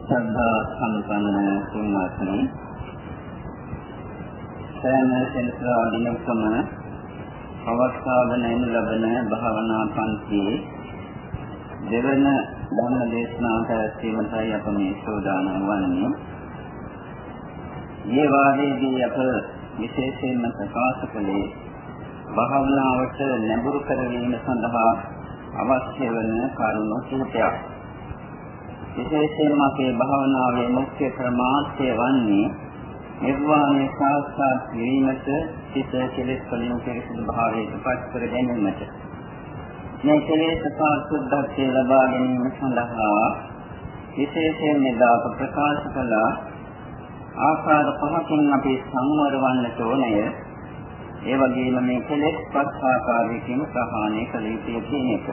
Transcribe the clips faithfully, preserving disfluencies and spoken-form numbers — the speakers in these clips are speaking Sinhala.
සද්ධා සම්පන්න තුන්වත්නි සෑම සෙනසුරා දිනකම අවස්ථාවන එනු ලබන භාවනා පන්තියේ දෙවන ධර්ම දේශනාවට ඇසීමටයි අප මේ සූදානම් වන්නේ. මේ වාදයේදී අප විශේෂයෙන්ම ප්‍රකාශ කළේ භාවනාවට නැඹුරු කරවීම සඳහා අවශ්‍ය වන කරුණු කිහිපයක්. විශේෂයෙන්ම අපේ භාවනාවේ මුඛ්‍ය ප්‍රමාණය වන්නේ නිර්වාණය සාක්ෂාත් කිරීමට සිත කෙලෙස් වලින් පිරිසිදු භාවයට පත් කර ගැනීමට. මේ කෙලෙස් සාක්ෂාත්ත්වය ලබා ගැනීම සඳහා විශේෂයෙන් මෙදාක ප්‍රකාශ කළ ආකාර පහකින් අපි සංවර වන්නට ඕනය. ඒ වගේම මේ කෙලෙස් පස් ආකාරයකින් ප්‍රහාණය කළ යුතුය කියන එක.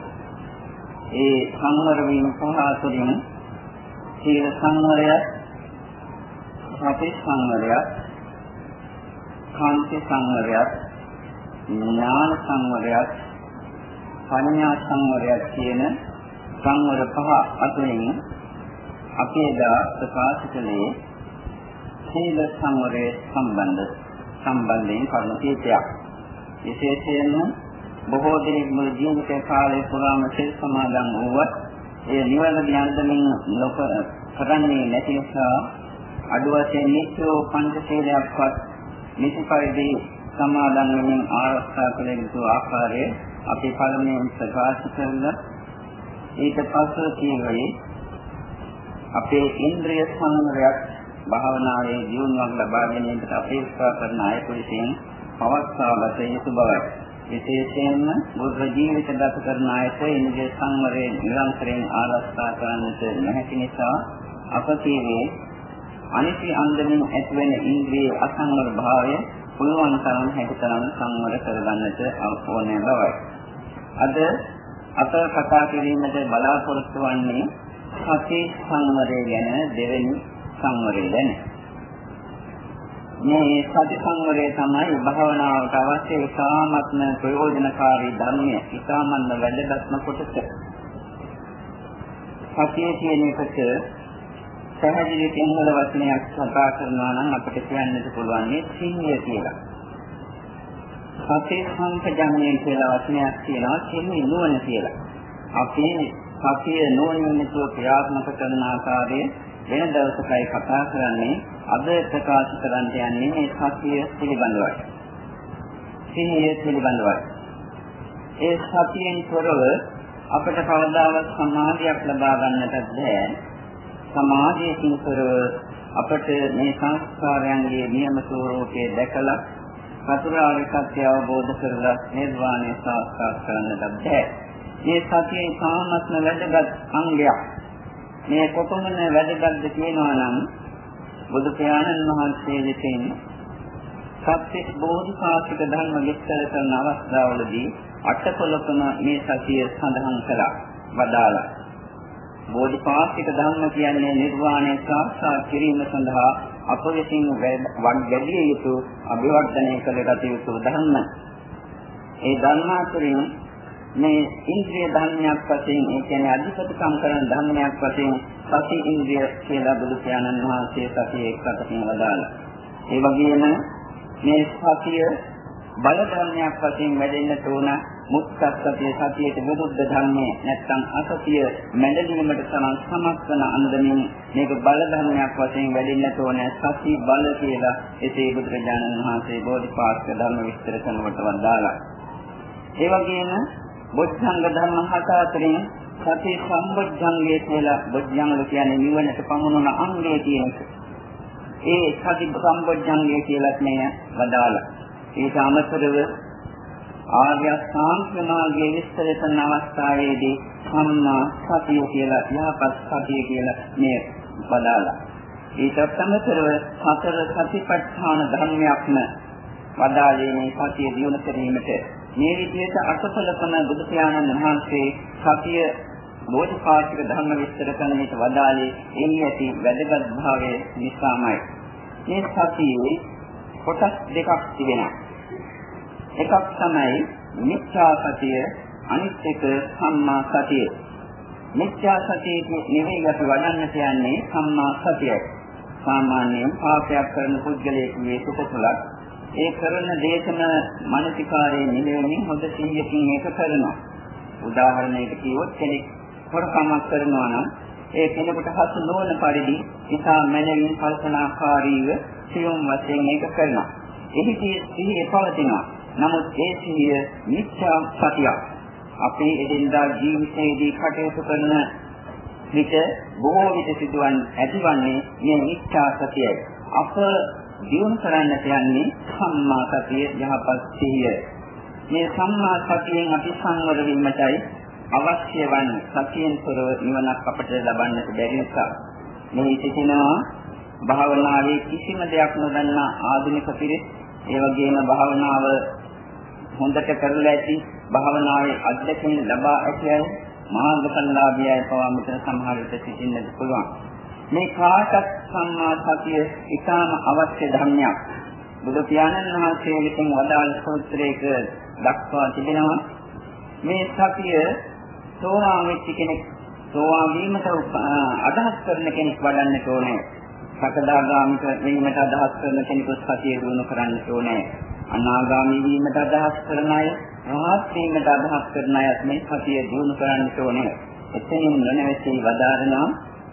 ඒ සංවර වීම පහ අතරින් සීල සංවරයත්, සති සංවරයත්, කාන්ති සංවරයත්, ඥාන සංවරයත්, පඤ්ඤා සංවරයත් කියන සංවර පහ අතරින් අපි එදා ප්‍රකාශ කළේ සීල සංවරයේ සම්බන්ධ සම්බන්ධයෙන් කරුණු කිහිපයක්. විශේෂයෙන්ම බොහෝ දෙනෙක් මුල් ජීවිත කාලය පුරාම සිල් සමාදන් වුවත් ඒ නිවැරදි අන්දමින් ලොක කරන්නේ නැති නිසා අඩු වශයෙන් නිත්‍යෝ පංචශීලයක්වත් නිසි පරිදි සමාදන් වෙමින් ආරක්ෂා කළ යුතු ආකාරය අපි පළමුවෙන් ප්‍රකාශ කරලා ඊට පස්ව කියන්නේ අපේ ඉන්ද්‍රිය සංවරයක් භාවනාවේ ජීවණයක් ලබා ගැනීමට අපේක්ෂා කරන අය විසින් පවත්වාගත යුතු බවයි. විශේෂයෙන්ම බුද්ධ ජීවිත ගත කරන අයට ඉන්ද්‍රිය සංවරයෙන් නිරන්තරයෙන් ආරක්ෂා කරන්නට නොහැකි නිසා අප කීවේ අනිත්‍ය අන්දමින් ඇතිවෙන ඉන්ද්‍රිය අසංවර භාවය පුළුවන් තරම් හැකිතරම් සංවර කරගන්නට ඕනෑ බවයි. අද අප කතා කිරීමට බලාපොරොත්තු වන්නේ සති සංවරය ගැන දෙවෙනි සංවරය ගැන. මේ සති සංවරය තමයි භාවනාවට අවශ්‍ය ඉතාමත්ම ප්‍රයෝජනකාරී ධර්මය, ඉතාමත්ම වැදගත්ම කොටස. සතිය කියන එකට පැහැදිලි සිංහල වචනයක් කතා කරනවා නම් අපිට කියන්නට පුළුවන් මේ සිහිය කියලා. සති සංකජඤ්ඤය කියලා වචනයක් තියෙනවා, සිහිය නුවණ කියලා. අපි සතිය නුවණින් යුතුව ක්‍රියාත්මක කරන ආකාරය වෙන දවසකයි කතා කරන්නේ. අද ප්‍රකාශ කරන්න යන්නේ මේ සතිය පිළිබඳවයි. සිහිය පිළිබඳවයි. ඒ සතියෙන් තොරව අපට කවදාවත් සමාධියක් ලබා ගන්නට බැහැ. සමාධියකින් තොරව අපට මේ සංස්කාරයන්ගේ නියම ස්වરૂපය දැකලා චතුරාර්ය සත්‍ය අවබෝධ කරලා නිර්වාණය සාක්ෂාත් කරන්නට බැහැ. මේ සතියේ සාමත්ම වැදගත් අංගයක්. මේ කොපමණ වැදගත්ද කියනවා නම් බුදු පියාණන් වහන්සේ විසින් සත්‍ය බෝධිපාක්ෂික ධර්ම විස්තර කරන අවස්ථාවලදී අටකොලකම මේ සතිය සඳහන් කළා වදාළා. බෝධිපාක්ෂික ධර්ම කියන්නේ නිර්වාණය සාක්ෂාත් කිරීම සඳහා අප විසින් වැඩි යුතු අභිවර්ධනය කළ යුතු ධර්ම. ඒ ධර්ම අතරින් මේ ඉන්ද්‍රිය ධර්මයක් වශයෙන්, ඒ කියන්නේ අධිපතිකම් කරන ධර්මයක් වශයෙන් සති ඉන්ද්‍රිය කියලා බුදු පියාණන් වහන්සේ සතිය එක්කටකින් වදාළා. ඒ වගේම මේ සතිය බල ධර්මයක් වශයෙන් වැඩෙන්නට ඕන. මුක්ත සතිය සතියට විරුද්ධ ධර්මයේ නැත්නම් අසතිය මැඩලීමට තරම් සමත් වන අන්දමින් මේක බල ධර්මයක් වශයෙන් වැඩෙන්නට ඕන. සති බල කියලා එසේ බුදුරජාණන් වහන්සේ බෝධිපාක්ෂික ධර්ම විස්තර කරනකොට වදාළා. ඒ වගේම බොද්ධංග ධර්ම හත අතරින් සති සම්බොද්ධංගය කියලා, බොද්ධංග කියන්නේ නිවනට පමුණුන අංගය කියන එක. ඒ සති සම්බොද්ධංගය කියලා මේ වදාළා. ඒක අමතරව ආර්ය අෂ්ටාංග මාර්ගයේ විස්තර කරන අවස්ථාවේදී සම්මා සතිය කියලා, යහපත් සතිය කියලා මේ වදාළා. ඒකත් අමතරව සතර සතිපට්ඨාන ධර්මයක්ම වදාළේ මේ සතිය දියුණු කිරීමට. මේ විදිහට අටපලකම බුදු පියාණන් වහන්සේ සතිය බෝධිපාක්ෂික ධර්ම විස්තර කරන විට වදාළේ එහි ඇති වැදගත් භාවය නිසාමයි. මේ සතියේ කොටස් දෙකක් තිබෙනවා. එකක් තමයි මිච්ඡා සතිය, අනිත් එක සම්මා සතිය. මිත්‍යා සතියේ නෙවෙයි අපි වඩන්න කියන්නේ සම්මා සතියයි. සාමාන්‍යයෙන් පාපයක් කරන පුද්ගලයෙකුගේ සිත තුළත් ඒ කරන දේශන මානසිකාරයේ නිලෙමින් හොඳ සිහියකින් ඒක කරනවා. උදාහරණයකට කිව්වොත් කෙනෙක් හොරකමක් කරනවා නම් ඒ කෙනෙකුට හසු නොවන පරිදි ඉතා මනමින් කල්පනාකාරීව සියුම් වශයෙන් ඒක කරනවා. එහිදී සිහිය පවතිනවා. නමුත් ඒ සිහිය මිත්‍යා සතියක්. අපේ එදිනදා ජීවිතයේදී කටයුතු කරන විට බොහෝ විට සිදුවන් ඇතිවන්නේ මේ මිත්‍යා සතියයි. අප දියුණු කරන්නට යන්නේ සම්මා සතිය යහපත් සිහිය. මේ සම්මා සතියෙන් අපි සංවර වීමටයි අවශ්‍ය වන්නේ. සතියෙන් තොරව නිවනක් අපට ලබන්නට බැරි නිසා මේ සිටිනවා භාවනාවේ කිසිම දෙයක් නොදන්නා ආධුනික පිරිස්, ඒ වගේම භාවනාව හොඳට කරලා ඇති භාවනාවේ අධ්‍යක්ෂණය ලබා ඇතියි මාර්ගඵලලාභියයි පවා මෙතන සමහර විට සිටින්නට පුළුවන්. මේ කාටත් සම්මා සතිය ඉතාම අවශ්‍ය ධර්මයක්. බුදු පියාණන් වහන්සේ විසින් වදාළ සූත්‍රයක දක්වා තිබෙනවා මේ සතිය සෝවාන් වෙච්ච කෙනෙක් සෝවාන් වීමට අදහස් කරන කෙනෙක් වඩන්නට ඕනේ. සකදාගාමික වීමට අදහස් කරන කෙනෙකුත් සතිය දිනු කරන්නට ඕනේ. අනාගාමී වීමට අදහස් කරන අය, රහත් වීමට අදහස් කරන අයත් මේ සතිය දිනු කරන්නට ඕනේ. එතනින් නොනැවතී වදාරනවා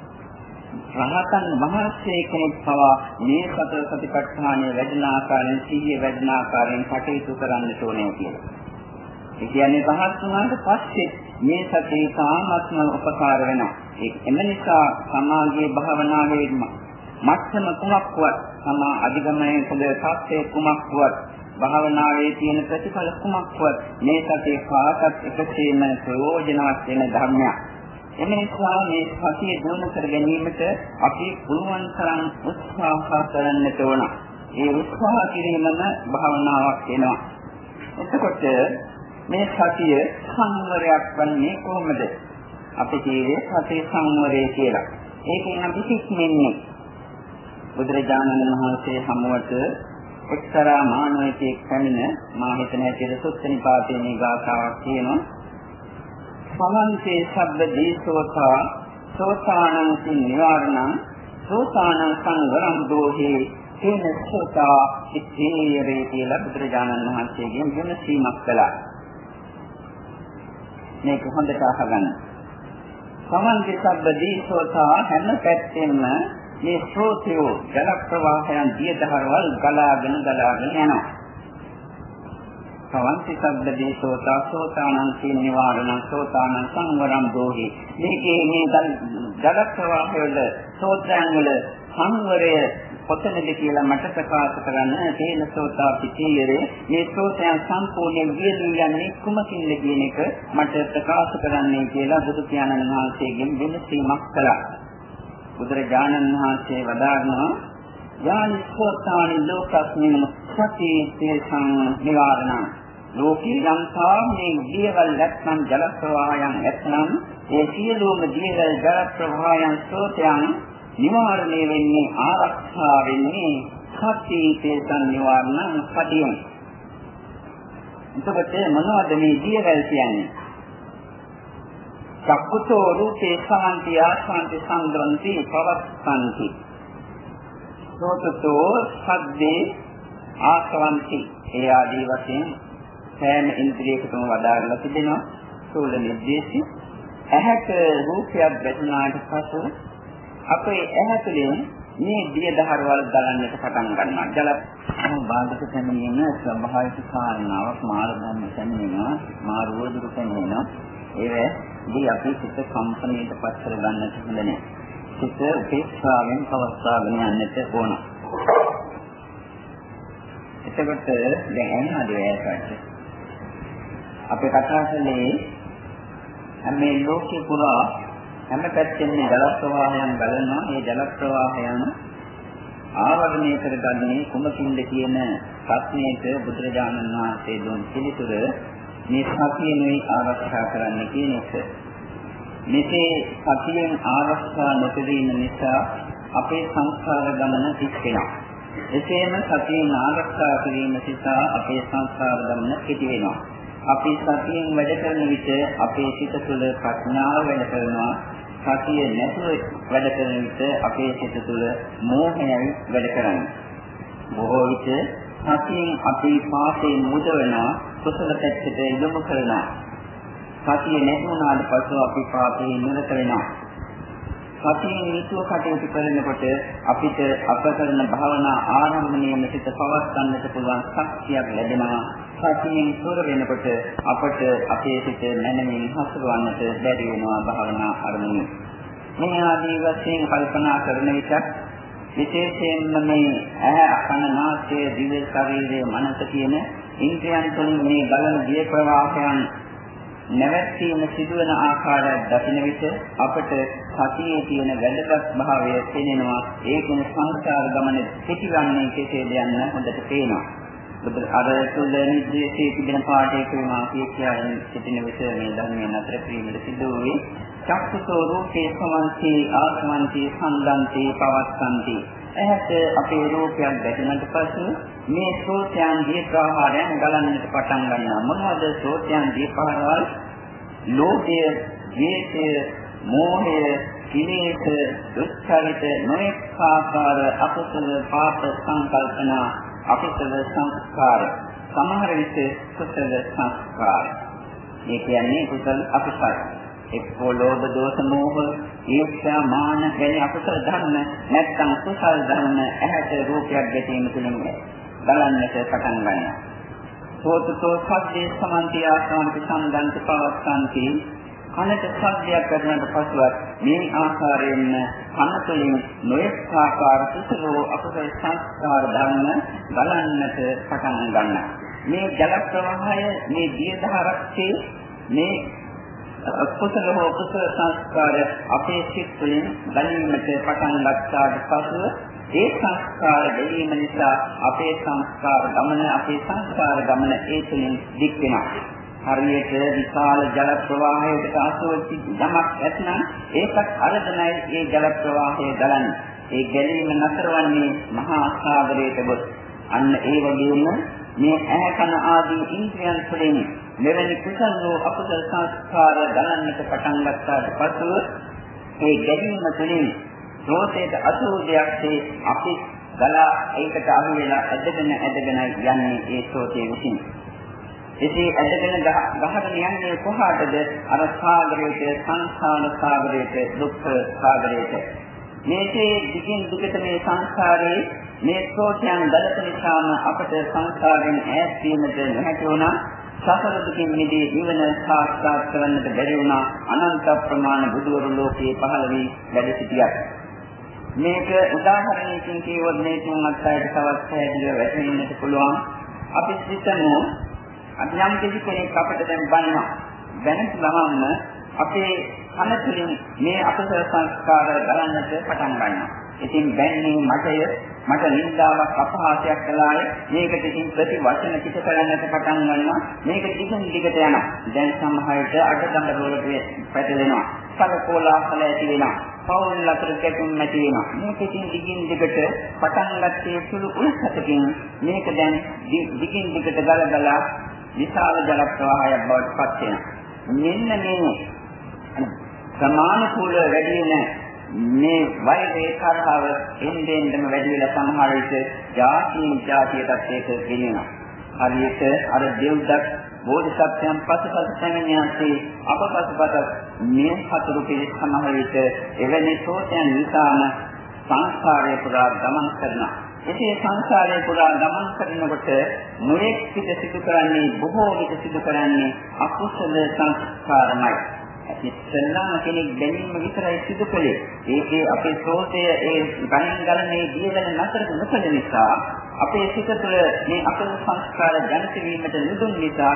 රහතන් වහන්සේ කෙනෙක් පවා මේ සතර සතිපට්ඨානයේ වැඩින ආකාරයෙන් සිහිය වැඩින ආකාරයෙන් කටයුතු කරන්නට ඕනේ කියලා. ඒ කියන්නේ රහත් වුණාට පස්සේ මේ සතිය සාමත්ම උපකාර වෙනවා. ඒක එම නිසා සමාගයේ භාවනාවේ මත්තම කුමක්වත් සමා අධිගමනයේ පොද සත්‍යයේ කුමක්වත් භාවනාවේ තියෙන ප්‍රතිඵල කුමක්වත් මේ සතිය කාටත් එකසේම ප්‍රයෝජනවත් වෙන ධර්මයක්. එම නිසා මේ සතිය දිනු කර ගැනීමට අපි පුළුවන් තරම් උත්සාහ කරන්නට ඕන. ඒ උත්සාහ කිරීමම භාවනාවක් වෙනවා. එතකොට මේ සතිය සංවරයක් වන්නේ කොහොමද? අපි කියන්නේ සතිය සංවරය කියලා. ඒකෙන් අපි හික්මන්නේ බුදුරජාණන් වහන්සේ හමුවට එක්තරා මානවයෙක් පැමිණ මා හිතන හැටියට සුත්තනිපාතේ මේ ගාථාවක් තියෙනවා. සමන්තේ සබ්බ දීසෝතා සෝතානං නිවාරණං සෝතානං සංවරං දෝහි තේන සෝතා ඉත්තේරේ කියලා බුදුරජාණන් වහන්සේගෙන් විමසීමක් කළා. මේක හොඳට අහගන්න. සමන්තේ සබ්බ දීසෝතා හැම පැත්තෙම මේ ස්රෝතයෝ ජල ප්‍රවාහයන් දියදහරවල් ගලාගෙන ගලාගෙන යනවා. සවන්ති සබ්බදී සෝතා සෝතානං සීන නිවාරණං සෝතානං සංවරම් දෝහි. මේකේ මේ ජල ප්‍රවාහය වල සෝතයන් වල සංවරය කොතනද කියලා මට ප්‍රකාශ කරන්න තේන සෝතා පිටියරේ මේ සෝතයන් සම්පූර්ණයෙන් වියදී යන්නේ කුමකින්ද කියන එක මට ප්‍රකාශ කරන්නයි කියලා බුදු පියාණන් වහන්සේගෙන් විමසීමක් කළා. බුදුරජාණන් වහන්සේ වදාළා යානි සෝතානි ලෝකස්මින් සති තේසං නිවාරණං ලෝකී යම්තා මේ දියවල් නැත්නම් ජල ප්‍රවාහයන් නැත්නම් ඒ සියලුම දියවල් ජල ප්‍රවාහයන් සෝතයන් නිවාරණය වෙන්නේ ආරක්ෂා වෙන්නේ සති තේසං නිවාරණං සතියෙන්. එතකොට මොනවද මේ දියවල් කියන්නේ? චක්කුතෝ රූපේ සාන්ති ආසන්ති සංග්‍රන්ති පවස්සන්ති සෝතතෝ සද්දේ ආසවන්ති. ඒ ආදී වශයෙන් සෑම ඉන්ද්‍රියකටම වදාරලා තිබෙනවා සූල නිර්දේශي. ඇහැට රූපයක් දැක්නාට පසු අපේ ඇහැ තුළින් මේ දිය දහරවල් ගලන්නට පටන් ගන්නවා. ජල බාධක පැමිණෙන ස්වභාවික කාරණාවක් මාර්ග ධර්ම පැමිණෙනවා, මාර්ගෝදුරු පැමිණෙනවා. ඒවැදී අපි සිත කම්පණයට පත් කර ගන්නට හොඳ නැහැ. සිත උපේක්ෂාවෙන් පවත්වාගෙන යන්නට ඕන. එතකොට දැන් එන්නද ඒකට අපි කතා කළේ මේ ලෝකේ පුරා හැම පැත්තෙම ජල ප්‍රවාහයන් ගලනවා. මේ ජල ප්‍රවාහයන් ආවරණය කරගන්නේ කුමකින්ද කියන ප්‍රශ්නයට බුදුරජාණන් වහන්සේ දුන් පිළිතුර මේ සතියෙනුයි ආරක්ෂා කරන්න කියන එක. මෙසේ සතියෙන් ආරක්ෂා නොකිරීම නිසා අපේ සංස්කාර ගමන පිට වෙනවා. එසේම සතියෙන් ආරක්ෂා කිරීම නිසා අපේ සංස්කාර ගමන කෙටි වෙනවා. අපි සතියෙන් වැඩ කරන විට අපේ සිත තුළ ප්‍රඥාව වැඩ කරනවා. සතිය නැතුව වැඩ කරන විට අපේ සිත තුළ මෝහයයි වැඩ කරන්නේ. බොහෝ විට සතියෙන් අපි පාපේ මුදවනවා, කුසල පැත්තට යොමු කරනවා. සතිය නැතුණාට පස්සෙ අපි පාපේ නිරත වෙනවා. සතියෙන් නිතුව කටයුතු කරනකොට අපිට අප කරන භාවනා ආරම්භණයම සිත පවත්වන්නට පුළුවන් ශක්තියක් ලැබෙනවා. සතියෙන් තොර වෙනකොට අපට අපේ සිත මනමින් හසුරවන්නට බැරි වෙනවා භාවනා අරමුණු. මේ ආදී වශයෙන් කල්පනා කරන විට විශේෂයෙන්ම මේ ඇහැ, කන, නාසය, දිව, ශරීරය, මනස කියන ඉන්ද්‍රියන් තුළින් මේ ගලන දිය ප්‍රවාහයන් නැවැත්වීම සිදුවන ආකාරය දකින විට අපට සතියේ තියෙන වැදගත් භාවය පෙනෙනවා. ඒකෙන් සංස්කාර ගමන පිටිවන්නේ කෙසේද යන්න හොඳට පේනවා. බුදු අර තුල නිදේශයේ තිබෙන පාඩයක මා කියකියන සිටින විට මේ ධර්මයෙන් අතර ප්‍රීමිත සිදු වූයේ චක්කසෝ රූපේ සමන්ති ආත්මන්ති සම්දන්ති පවස්සන්ති. එහෙත් අපේ රූපයක් දැකීමට පසු මේ සෝතයන් දීප්‍රාහාරයන් ගලන්නට පටන් ගන්නවා. මොනවද සෝතයන් දීප්‍රාහාරවල? ලෝභය, ද්වේෂය, මෝහය, කිලේශ, දුක්ඛරිත, නොඑක ආකාර අකුසල පාප සංකල්පන, අකුසල සංස්කාර, සමහර විට කුසල සංස්කාර. මේ කියන්නේ කුසල අකුසල. එක්කෝ ලෝභ, දෝෂ, මෝහ, ඊර්ෂ්‍යා, මාන වැනි අකුසල ධර්ම නැත්නම් කුසල ධර්ම ඇහැට රූපයක් ගැටීම තුළින් බලන්නට පටන් ගන්නවා. සෝතෝ සද්දේ සමන්ති ආසාන්ති සම්දන්ත පවස්සන්ති. කනට ශබ්දයක් කරනට පසුවත් මේ ආකාරයෙන්ම කන තුළින් නොඑක ආකාර කුසල අකුසල සංස්කාර ධර්ම බලන්නට පටන් ගන්නවා. මේ ජල ප්‍රවාහය මේ දිය දහරක්සේ මේ කුසල හෝ කුසල සංස්කාර අපේ සිත් තුළින් දැනීමට පටන් ගන්නාට පසුව ඒ සංස්කාර දෙවීම නිසා අපේ සංස්කාර ගමන අපේ සංස්කාර ගමන ඒ තුළින් දික් වෙනවා. හරියට විශාල ජල ප්‍රවාහයකට ආසෝචි යමක් ඇතනම් ඒකත් අරදනයි ඒ ජල ප්‍රවාහය ගලන්නේ. ඒ ගැලීම නතරවන්නේ මහා සාගරයට ගොස්. අන්න ඒ වගේම මේ ඇහැ කන ආදී ඉන්ද්‍රියන් තුළින් මෙවැනි කුසල වූ අකුසල සංස්කාර ගලන්නට පටන් ගන්නාට පසුව ඒ ගැලීම තුළින් රෝතේට අසෝදයක්සේ අපි ගලා ඒකට අහු වෙලා ඇදගෙන ඇදගෙන යන්නේ ඒ සෝතේ විසින්. එසේ ඇදගෙන ගහගෙන යන්නේ කොහාටද? අර සාගරයට, සංසාර සාගරයට, දුක්ඛ සාගරයට. මේකේ දිගින් දිගට මේ සංසාරේ මේ සෝතයන් ගලත නිසාම අපට සංසාරයෙන් ඈත් වීමට නොහැකි වුණා. සසර දුකින් මිදී නිවන සාක්ෂාත් කරගන්නට බැරි වුණා. අනන්ත ප්‍රමාණ බුදුවරු ලෝකයේ පහළ වී වැඩ සිටියා. මේක උදාහරණයකින් කියවොත් මේ තුන්වත් අයට තවත් පැහැදිලිව වැටහෙන්නට පුළුවන්. අපි හිතමු අපි යම් කිසි කෙනෙක් අපිට දැන් බන්නවා. දැනෙත් ගමන්න අපේ කන තුළින් මේ අකුසල සංස්කාර ගලන්නට පටන් ගන්නවා. ඉතින් බැන්නේ මටය මට නින්දාවක් අපහාසයක් කළාය. මේකට ඉතින් ප්‍රතිවචන පිට කරන්නට පටන් ගන්නවා. මේක දිගින් දිගට යනවා. දැන් සමහරවිට අඩදඬ වලට පැටලෙනවා. සලකෝලාහල ඇති වෙනවා. පවුල් අතර ගැටුම් ඇති වෙනවා. මේක ඉතින් දිගින් දිගට පටන් ගත්තේ සුළු උල්සතකින් මේක දැන් දිගින් දිගට ගලගලා විශාල ජල ප්‍රවාහයක් බවට පත් වෙනවා. මෙන්න මේ සමානුකූල වැඩි වෙන මේ වෛරේ කරහව එන්නෙන්දම වැඩි වෙලා සමහර විට ජාතින් ජාතියටත් ඒක ගෙනෙනවා. හරියට අර දෙව්දත් බෝධිසත්වයන් පසුපස පැමිණියාසේ අපපසුපස මේ හතුරු පිළිස් සමහර විට එවැනි සෝතයන් නිසාම සංස්කාරය පුරා ගමන් කරනවා. එසේ සංසාරේ පුරා ගමන් කරනකොට නොඑක් පිට සිදු කරන්නේ බොහෝ විට සිදු කරන්නේ අකුසල සංස්කාරමයි. ඉස්සෙල්ලාම කෙනෙක් දැනීම විතරයි සිදු කළේ. ඒකේ අපේ සෝතය ඒ ගණන් ගලනේ දියවන නතර නොකළ නිසා අපේ සිත තුළ මේ අකුසල සංස්කාර ජනිත වීමට නුදුන් නිසා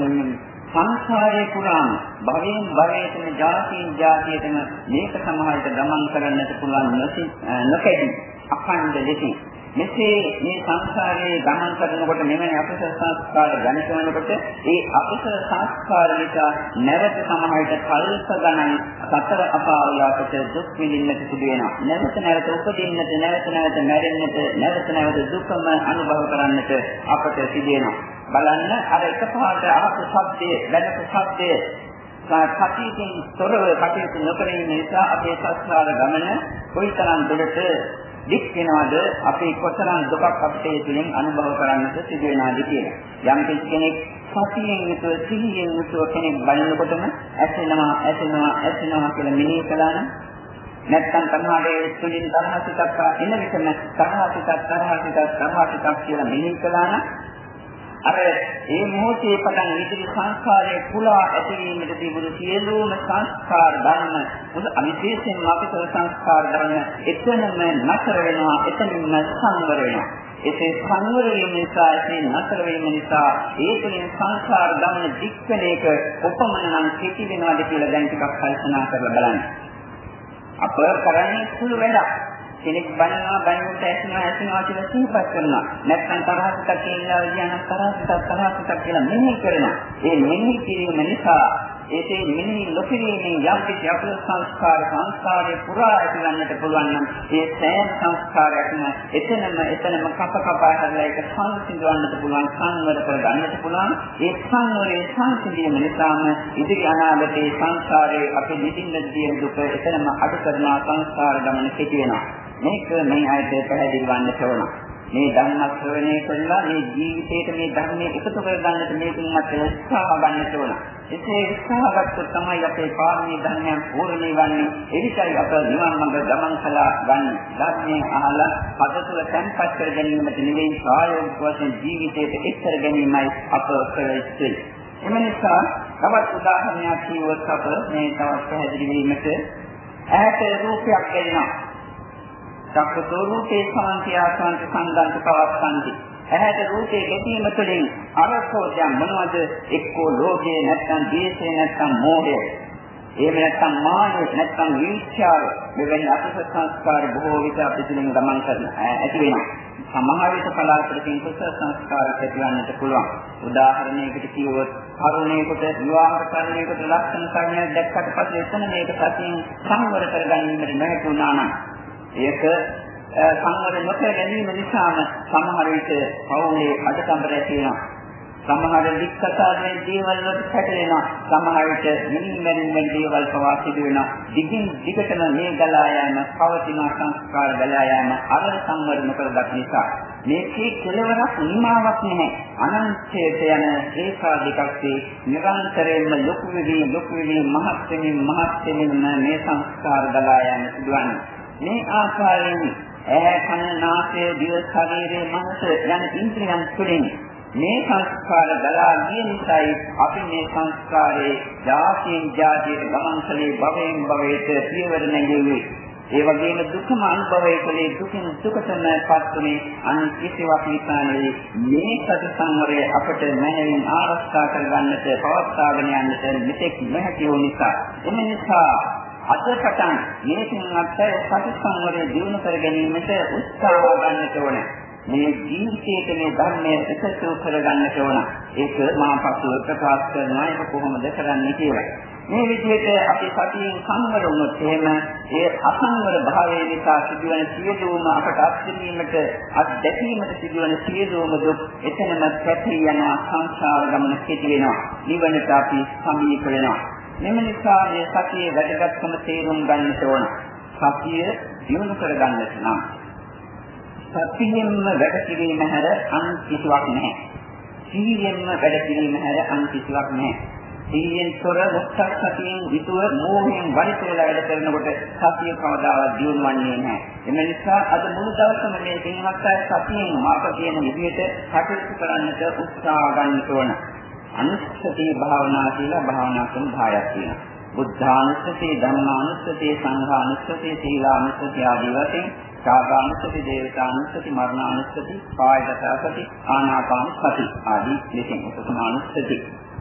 සංසාරේ පුරාම භවයෙන් භවයටම ජාතියෙන් ජාතියටම මේක සමහරට ගමන් කරන්නට පුළුවන් නොකැඩි අඛණ්ඩ ලෙසින් මෙසේ මේ සංසාරයේ ගමන් කරනකොට මෙවැනි අකුසල සංස්කාර ජනිත වෙනකොට ඒ අකුසල සංස්කාර නිසා නැවත සමහරට කල්ප ගණන් සතර අපායකට දුක් විඳින්නට සිදු වෙනවා. නැවත නැවත උපදින්නට, නැවත නැවත මැරෙන්නට, නැවත නැවත දුකම අනුභව කරන්නට අපට සිදු වෙනවා. බලන්න අර එකපාරට අහපු ශබ්දයේ දැනපු ශබ්දයේ සතියෙන් තොරව කටයුතු නොකර ඉන්න නිසා අපේ සංස්කාර ගමන කොයිතරම් දුරට දික් වෙනවද අපි කොතරම් දුකක් අපිට ඒ තුලින් අනුභව කරන්නට සිදු වෙනවද කියලා. යම් කෙනෙක් සතියෙන් යුතුව සිහියෙන් යුතුව කෙනෙක් බලනකොටම ඇසෙනවා ඇසෙනවා ඇසෙනවා කියලා මෙනෙහි කළා නම් නැත්නම් තමහාගේ තුලින් තරහ සිතක් එන විටම තරහ සිතක් තරහ සිතක් තරහ සිතක් කියලා මෙනෙහි කළා නම් අර ඒ මොහොතේ පටන් ඉදිරි සංස්කාරයේ පුලා ඇතිවීමට තිබුණු සියලුම සංස්කාර ධර්ම මුද අනිත්‍යයෙන් අපිට සංස්කාර ධර්ම එතනම නතර වෙනවා එතනින්ම සංවර වෙනවා. ඒකේ සංවර වීම නිසා ඒ නතර වීම නිසා ඒ තුළින් සංස්කාර ධර්ම දික්කන එක උපමන නම් කෙටි වෙනවාද කියලා දැන් ටිකක් කල්පනා කරලා බලන්න. අප කරන්නේ සුළු වැඩක්. කෙනෙක් බණනවා බණුන්ට ඇසෙනවා ඇසෙනවා කියලා සිහිපත් කරනවා. නැත්නම් තරහකට කියනවා කියන තරහකට තරහකට කියලා මෙනෙහි කරනවා. ඒ මෙනෙහි කිරීම නිසා ඒකේ මෙනෙහි නොකිරීමෙන් යම් කිසි අපල සංස්කාර සංස්කාරේ පුරා ඇතිවන්නට පුළුවන් නම් ඒ සෑම සංස්කාරයක්ම එතනම එතනම කප කපා හැදලා ඒක සංසිඳවන්නට පුළුවන් සංවර කර ගන්නට පුළුවන්. ඒ සංවරේ සංසිඳීම නිසාම ඉදිරි අනාගතයේ සංස්කාරයේ අපේ නිදින්න දින දුක එතනම අඩු කරනවා සංස්කාර ගමන කෙටි වෙනවා. මේක මේ ආයතය පැහැදිලි වන්න ඕන. මේ ධර්ම ශ්‍රවණය කළා මේ ජීවිතේට මේ ධර්මයේ එකතු කර ගන්නට මේකින් මත උත්සාහ ගන්නට ඕන. එසේ උත්සාහගත්තොත් තමයි අපේ පාරමී ධර්මයන් පූර්ණේ වන්නේ. එවිටයි අප නිවන් මඟ ගමන් කළා ගන්න. ධර්මයේ අහලා පදතුල තැන්පත් කර ගැනීමට නෙවෙයි ප්‍රායෝගික වශයෙන් ජීවිතයට එක් කර ගැනීමයි අප කළ යුත්තේ. එම නිසා තවත් උදාහරණයක් කිව්වොත් අප මේ තවත් පැහැදිලි වීමට ඈත රූපයක් දෙන්නවා. සක්කතෝ රූපේ සාන්තිආසන්ත සංගන්ත පවස්සන්ති. ඇහැට රූපේ ගැටීම තුළින් අරසෝදයන් මොනවද? එක්කෝ ලෝභය නැත්නම් ද්වේෂය නැත්නම් මෝහය. එහෙම නැත්නම් මානය නැත්නම් ඊර්ෂ්‍යාව. මෙවැනි අකුසල සංස්කාර බොහෝ විට අපිටින් ගමන් කරන ඇති වෙනවා. සමහර විට පලාතරකින් කුසල සංස්කාර ඇතිවන්නට පුළුවන්. උදාහරණයකට කිව්වොත් අරුණේකට විවාහ කරන්නේකට ලක්ෂණ කාරණයක් දැක්කට පස්සේ එතන මේක සතියෙන් සංවර කරගන්නට නොහැකි වුණා නම් ඒක සංවර නොකර ගැනීම නිසාම සමහර විට පෞලේ අඩකම්බර ඇති වෙනවා. සමහර වික්කතාවේ දේවල් වලට පැටලෙනවා. සමහර විට නිමිමෙන් දේවල් පවා සිදු වෙනවා. දිගින් දිගටම මේ ගලා යන පවතින සංස්කාර ගලා යන අර සංවර නොකරගත් නිසා මේකේ කෙලවරක් නිමාවක් නැහැ. අනන්තයට යන ඒකාධිකත්වයේ නිරන්තරයෙන්ම ලොකු වෙවි ලොකු වෙවි මහත් වෙමින් මහත් වෙමින් මේ සංස්කාර ගලා යන සිදුවන්නේ. මේ ආකාරයෙන් ඇහැ කන නාසය දිව ශරීරය මනස යන ඉන්ද්‍රියන් තුළින් මේ සංස්කාර ගලා ගිය නිසායි අපි මේ සංස්කාරයේ ජාතියෙන් ජාතියට ගමන් කළේ භවයෙන් භවයට පියවර නැගෙන්නේ. ඒ වගේම දුකම අනුභවය කළේ දුකින් දුකටම පත්ුනේ අන් කිසිවක් නිසා නෙවෙයි. මේ සති සංවරය අපට මනමින් ආරක්ෂා කරගන්නට පවත්වාගෙන යන්නට මෙතෙක් නොහැකි වූ නිසා. එම නිසා අදපටන් මේකින් අත්ය සති සංවරය දිනු කර ගැනීමට උත්සාහ ගන්නට ඕන. මේ ජීවිතයේ මේ ධර්මයේ එකතු කර ගන්නට ඕන. ඒක මා පසුව ප්‍රකාශ කරනවා ඒක කොහොමද කරන්නේ කියලා. මේ විදිහට අපි සතියෙන් සංවර වුණොත් එහෙම ඒ අසංවර භාවයේ නිසා සිදුවන සියලුම අපට අත්දැකීමට අත්දැකීමට සිදුවන සියලුම දුක් එතනම පැටලී යන සංසාර ගමන කෙටි වෙනවා. නිවනට අපි සමීප වෙනවා. මෙම නිසා මේ සතියේ වැදගත්කම තේරුම් ගන්නට ඕන. සතිය දියුණු කර ගන්නට නම් සතියෙන්ම වැඩ කිරීම හැර අන් කිසිවක් නැහැ. සීයෙන්ම වැඩ කිරීම හැර අන් කිසිවක් නැහැ. සීයෙන් තොර මුක්ත සතියෙන් විතුව මෝහයෙන් වරිතෝලා වැඩ කරනකොට සතිය කවදාවත් දියුණු වන්නේ නැහැ. එම නිසා අද මුළු දවසම මේ දිනවත් අය සතියෙන් මාප කියන විදිහට කටයුතු කරන්නට උත්සාහ ගන්න ඕන. අනුස්සති භාවනා කියලා භාවනා කරන භාවයක් තියෙනවා. බුද්ධානුස්සති, ධම්මානුස්සති, සංඝානුස්සති, සීලානුස්සති ආදී වශයෙන් සාගානුස්සති, දේවතානුස්සති, මරණානුස්සති, කායගතසති, ආනාපානසති ආදී ලෙසින් උපසමානුස්සති.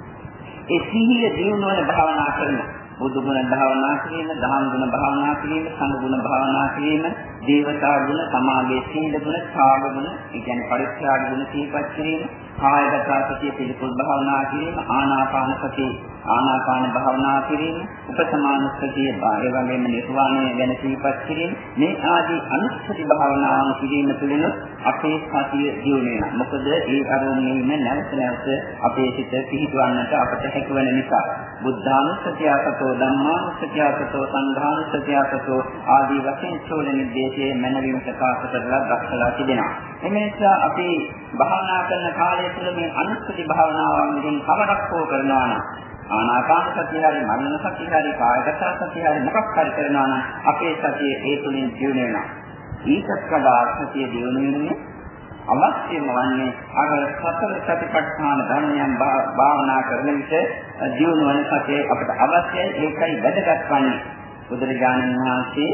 ඒ සීල දිනුවන භාවනා කරන බුදු ගුණ භාවනා කිරීම, දහම් ගුණ භාවනා කිරීම, සංඝ ගුණ භාවනා කිරීම, දේවතා ගුණ, සමාගයේ සීල ගුණ, ඡාග ගුණ, ඒ කියන්නේ පරිත්‍යාග ගුණ සිහිපත් කිරීම, කායගත සතිය පිළිපොල් භාවනා කිරීම, ආනාපාන සතිය ආනාපාන භාවනා කිරීම, උපසමානුස්සතිය, ඒ වගේම නිර්වාණය ගැන සිහිපත් කිරීම, මේ ආදී අනුස්සති භාවනාවන් කිරීම තුළින් අපේ සතිය දියුණු වෙනවා. මොකද ඒ අරමුණේම නැවත නැවත අපේ සිත පිහිටවන්නට අපට හැකියවන නිසා. බුද්ධානුස්සතියසතෝ, ධම්මානුස්සතියසතෝ, සංඝානුස්සතියසතෝ ආදී වශයෙන් චෝල නිර්දේශයේ මනවින් ප්‍රකාශ කරලා දක්වලා තිබෙනවා. එම නිසා අපි භාවනා කරන කාලය තුළ මේ අනුස්සති භාවනාවෙන් කවරක් හෝ කරනවා නම් ආනාපාන සතිය හරි මනන සතිය හරි කායගත සතිය හරි මොකක් හරි කරනවා නම් අපේ සතිය ඒ තුලින් දියුණු වෙනවා. ඊටත් වඩා සතිය දියුණු වෙන්නේ අවශ්‍යම වන්නේ අර සතර සතිපට්ඨාන ධර්මයන් භාවනා කරන විට දියුණු වන සතිය අපට අවශ්‍යයි. ඒකයි වැදගත් වන්නේ. බුදුරජාණන් වහන්සේ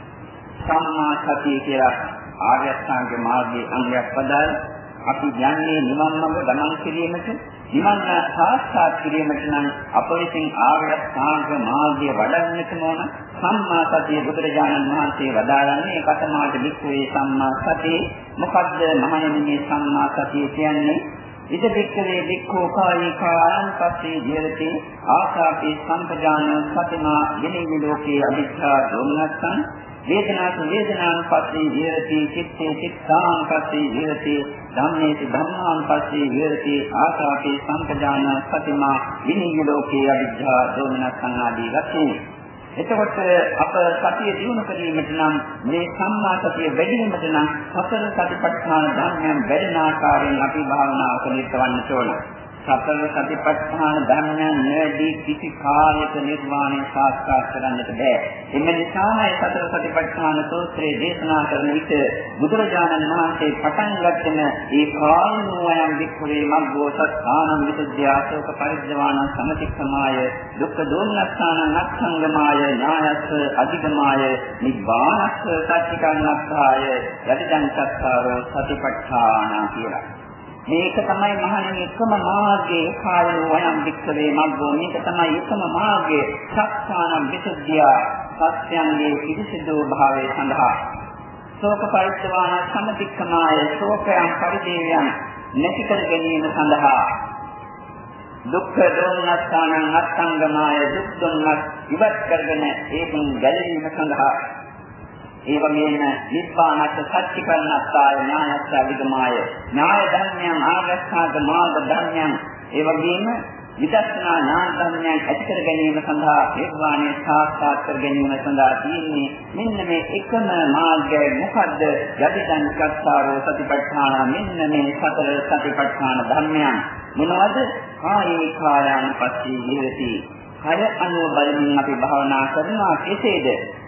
සම්මා සතිය කියලා ආර්ය අෂ්ටාංග මාර්ගයේ අංගයක් පදාල අපි යන්නේ නිවන් මඟ ගමන් කිරීමට, නිවන් සාක්ෂාත් කිරීමට නම් අප විසින් ආර්ය අෂ්ටාංග මාර්ගය වඩන්නට ඕන. සම්මා සතිය බුදුරජාණන් වහන්සේ වදාළන්නේ කතමාට වික්ඛවේ සම්මා සතිය. මොකද්ද මහණෙනි මේ සම්මා සතිය කියන්නේ? ඉද වික්ඛවේ වික්ඛෝ කායේ කායං පස්සේ ජීවිතේ ආකාපේ සම්පජාන සතිමා යෙනේ ලෝකේ අවිච්ඡා දෝමනස්සං වේදනාසු වේදනානුපස්සී විහෙරති, චිත්තේ චිත්තානුපස්සී විහෙරති, ධම්මේසු ධම්මානුපස්සී විහෙරති, ආකාපේ සම්පජාන සතිමා විනිය ලෝකේ අවිජ්ජා දෝමනස්සං ආදී වශයෙන්. එතකොට අප සතිය දිනු කිරීමට නම් මේ සම්මා සතිය වැඩි වීමට නම් සතර සතිපට්ඨාන ධර්මයන් වැඩෙන ආකාරයෙන් අපි භාවනාව කරන්න ඕන. සතර සතිපට්ඨාන ධර්මයන් නැදී කිසි කාර්යක නිර්වාණය සාක්ෂාත් කරන්නට බෑ. එම නිසායි සතර සතිපට්ඨාන සූත්‍රයේ දේශනා කරන විට බුදුරජාණන් වහන්සේ පටන් ගන්න ඒ කායනෝයම් වික්ඛවේ මග්ගෝ සත්තානං විසුද්ධියාසෝක පරිද්දවාන සමතික්ඛමාය දුක්ඛ දෝමනස්සාන නක්ඛංගමාය ඥායස්ස අධිගමාය නිබ්බානස්ස සච්චිකන්නස්සාය යදිදං සත්තාරෝ සතිපට්ඨාන කියලා. මේක තමයි මහණෙනි එකම මාර්ගයේ කායන වයම් වික්ඛවේ මග්ගෝ. මේක තමයි එකම මාර්ගයේ සත්‍යානම් විසුද්ධිය, සත්‍යංගේ පිරිසිදු භාවය සඳහා. ශෝක පරිද්දවාන සම්පතික්කමාය, ශෝකයන් පරිදේවයන් නැති කර ගැනීම සඳහා. දුක්ඛ දෝමනස්සානං අත්ංගමාය, දුක් දුන්නත් ඉවත් කරගෙන ඒකෙන් ගැලවීම සඳහා. ඒ වගේම නිබ්බානස්ස සච්චිකරණස්සාය ඥානස්ස අධිගමාය, ඥාය ධර්මයන් ආගස්ථාත මාර්ග ධර්මයන්, ඒ වගේම විදර්ශනා ඥාන ධර්මයන් ඇති කර ගැනීම සඳහා, නිර්වාණය සාක්ෂාත් කර ගැනීම සඳහා තියෙන්නේ මෙන්න මේ එකම මාර්ගය. මොකද්ද? යදිදං සත්තාරෝ සතිපට්ඨාන. මෙන්න මේ සතර සතිපට්ඨාන ධර්මයන් මොනවද? කායේ කායානුපස්සී විහෙරති. කය අනුව බලමින් අපි භාවනා කරනවා. කෙසේද?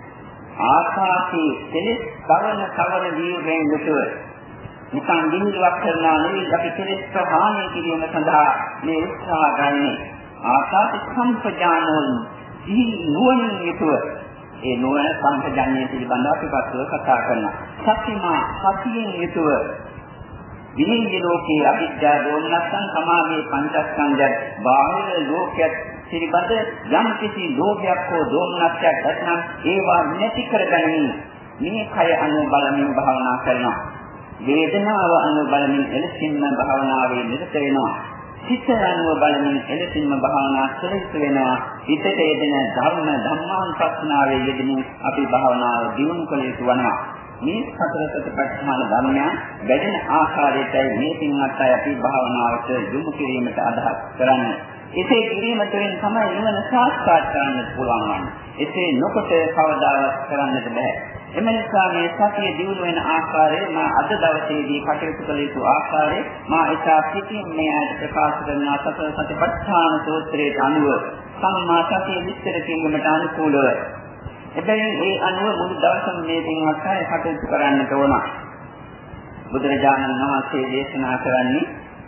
ආකාශයේ කෙලෙස් කවන කවන දීර්ඝයෙන් යුතුව නිකන් දිනුවක් කරනවා නෙවෙයි, අපි කෙලෙස් ප්‍රහාණය කිරීම සඳහා මේ උත්සාහ ගන්නේ. ආකාශ සම්පජානෝන් දී නුවණින් යුතුව ඒ නුවණ සම්පජානනය පිළිබඳව අපි පස්ව කතා කරනවා. සතිමා සතියෙන් යුතුව විනිවිද ලෝකයේ අවිද්‍යා දෝමනස්සං සමාගයේ පංචස්කන්ධය බාහිර ලෝකයක් පිළිබඳ යම් කිසි ලෝභයක් හෝ දෝමනස්සයක් නැත්නම් ඒවා නැති කරගනිමින් මේ කය අනුව බලමින් භාවනා කරනවා. වේදනාව අනුව බලමින් එලෙසින්ම භාවනාවේ නිරත වෙනවා. සිත අනුව බලමින් එලෙසින්ම භාවනා කළ යුතු වෙනවා. හිතට යෙදෙන ධර්ම ධම්මානුපස්සනාවේ යෙදෙමින් අපි භාවනාව දියුණු කළ යුතු වෙනවා. මේ සතර සතිපට්ඨාන ධර්මයන් වැඩෙන ආකාරයටයි මේ පින්වත් අය අපි භාවනාවට යොමු කිරීමට අදහස් කරන්නේ. එසේ කිරීම තුළින් තමයි නිවන සාක්ෂාත් කරගන්න පුළුවන් වන්නේ. එසේ නොකොට කවදාවත් කරන්නට බෑ. එම නිසා මේ සතිය දියුණු වෙන ආකාරය මා අද දවසේදී කටයුතු කළ යුතු ආකාරය මා ඉතා සිතින් මේ ආයත ප්‍රකාශ කරන සතර සතිපට්ඨාන සූත්‍රයේ අනුව සම්මා සතිය විස්තර කිරීමට අනුකූලව. එබැවින් ඒ අනුව මුළු දවසම මේ පින්වත් අය කටයුතු කරන්නට ඕන. බුදුරජාණන් වහන්සේ දේශනා කරන්නේ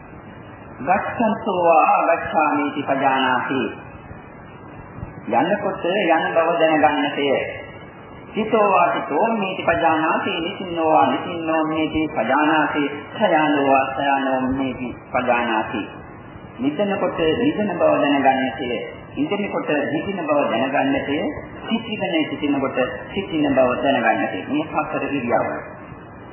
ගච්ඡන්තෝ ආගච්ඡාමිති පජානාති. යන්නකොට යන බව දැනගන්නටය. හිතෝ වාසිතෝ මේති පජානාති, නිසින්නෝ වා නිසින්නෝ මේති පජානාති, සයනෝ වා සයනෝ මේති පජානාති. නිදනකොට නිදන බව දැනගන්නටය. ඉඳිනකොට ඉඳින බව දැනගන්නටය. සිටින සිටිනකොට සිටින බව දැනගන්නටය. මේ හතර ඉරියව්ව.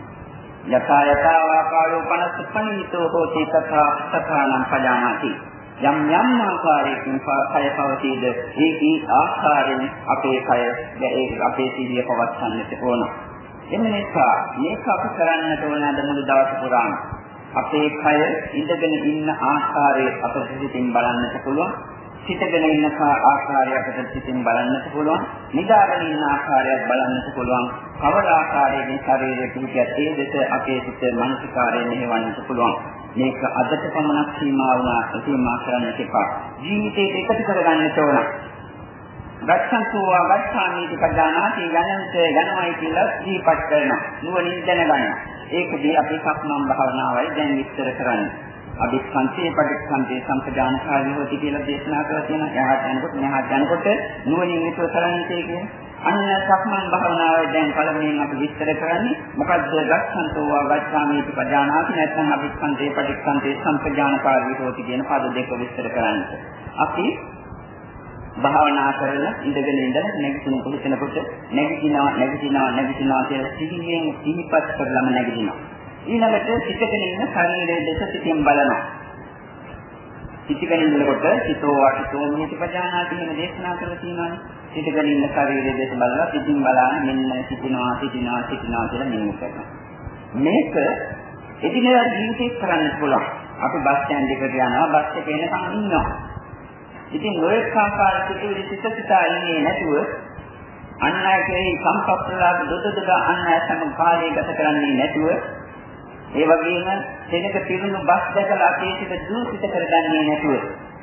යථා යථා වාකාරෝ පනස්සපණීතෝ හෝති තථා තථානම් පජානාති. යම් යම් ආකාරයකින් කය පවතීද ඒ ඒ ආකාරයෙන් අපේ කය අපේ සිහිය පවත්වන්නට ඕන. එම නිසා මේක අපි කරන්නට ඕන අද මුළු දවස පුරාම. අපේ කය ඉඳගෙන ඉන්න ආකාරය අපට සිතින් බලන්නට පුළුවන්. සිටගෙන ඉන්න ආකාරය අපට සිතින් බලන්නට පුළුවන්. නිදාගෙන ඉන්න ආකාරයක් බලන්නට පුළුවන්. කවර ආකාරයකින් ශරීරයේ පිහිටියත් ඒ දෙස අපේ සිත මානසිකාරයෙන් මෙහෙවන්නට පුළුවන්. මේක අදට පමණක් සීමා වුණා සීමා කරන්නට එපා. ජීවිතේට එකතු කරගන්නට ඕන. ගච්ඡන්තුවා ගච්ඡාමීති පදානාති යනන්ත යනමයි කියලා දීපත් කරනවා. නුවණින් දැනගන්න. ඒකදී අපි සක්මන් භාවනාවයි දැන් විස්තර කරන්නේ. අභිස්කන්තේ පටිච්චසමුප්පාදේ සම්පජානකාරී හොති කියලා දේශනා කරලා තියෙනවා. එහාට යනකොට මෙහාට යනකොට නුවණින් විතර කරන්නේ කියන්නේ. අන්න සක්මන් භාවනාවයි දැන් පළමුවෙන් අපි විස්තර කරන්නේ. මොකද්ද ගච්ඡන්තෝවා ගච්ඡාමීති පදානාති නැත්නම් අභිස්කන්තේ පටිච්චසමුප්පාදේ සම්පජානකාරී හොති කියන පද දෙක විස්තර කරන්නේ. අපි භාවනා කරලා ඉඳගෙන ඉඳලා නැගිටින කුලිතනකොට නැගිටිනවා නැගිටිනවා නැගිටිනවා කියලා සිහියෙන් සිහිපත් කරලම නැගිටිනවා. ඊළඟට සිතගෙන ඉන්න ශරීරයේ දෙස සිතින් බලනවා. සිතගෙන ඉන්නකොට සිතෝ වාටිතෝ මිහිපජානාති කියන දේශනා කරලා තියෙනවානේ. සිතගෙන ඉන්න ශරීරයේ දෙස බලලා සිතින් බලන මෙන්න සිටිනවා සිටිනවා සිටිනවා කියලා මෙන්න කරනවා. මේක එදිනෙදා ජීවිතේ කරන්න පුළුවන්. අපි බස් ස්ටෑන්ඩ් එකට යනවා බස් එකේ එනකන් ඉන්නවා. ඉතින් ඔය ආකාර සිතුවිලි සිත සිතා ඉන්නේ නැතුව අන් අයගේ සම්ප්‍රප්‍රලාප දොඩ අන් අය සමග කාලය ගත කරන්නේ නැතුව ඒ වගේම දෙනක පිරුණු බස් දැකලා අපේ සිත දූෂිත කරගන්නේ නැතුව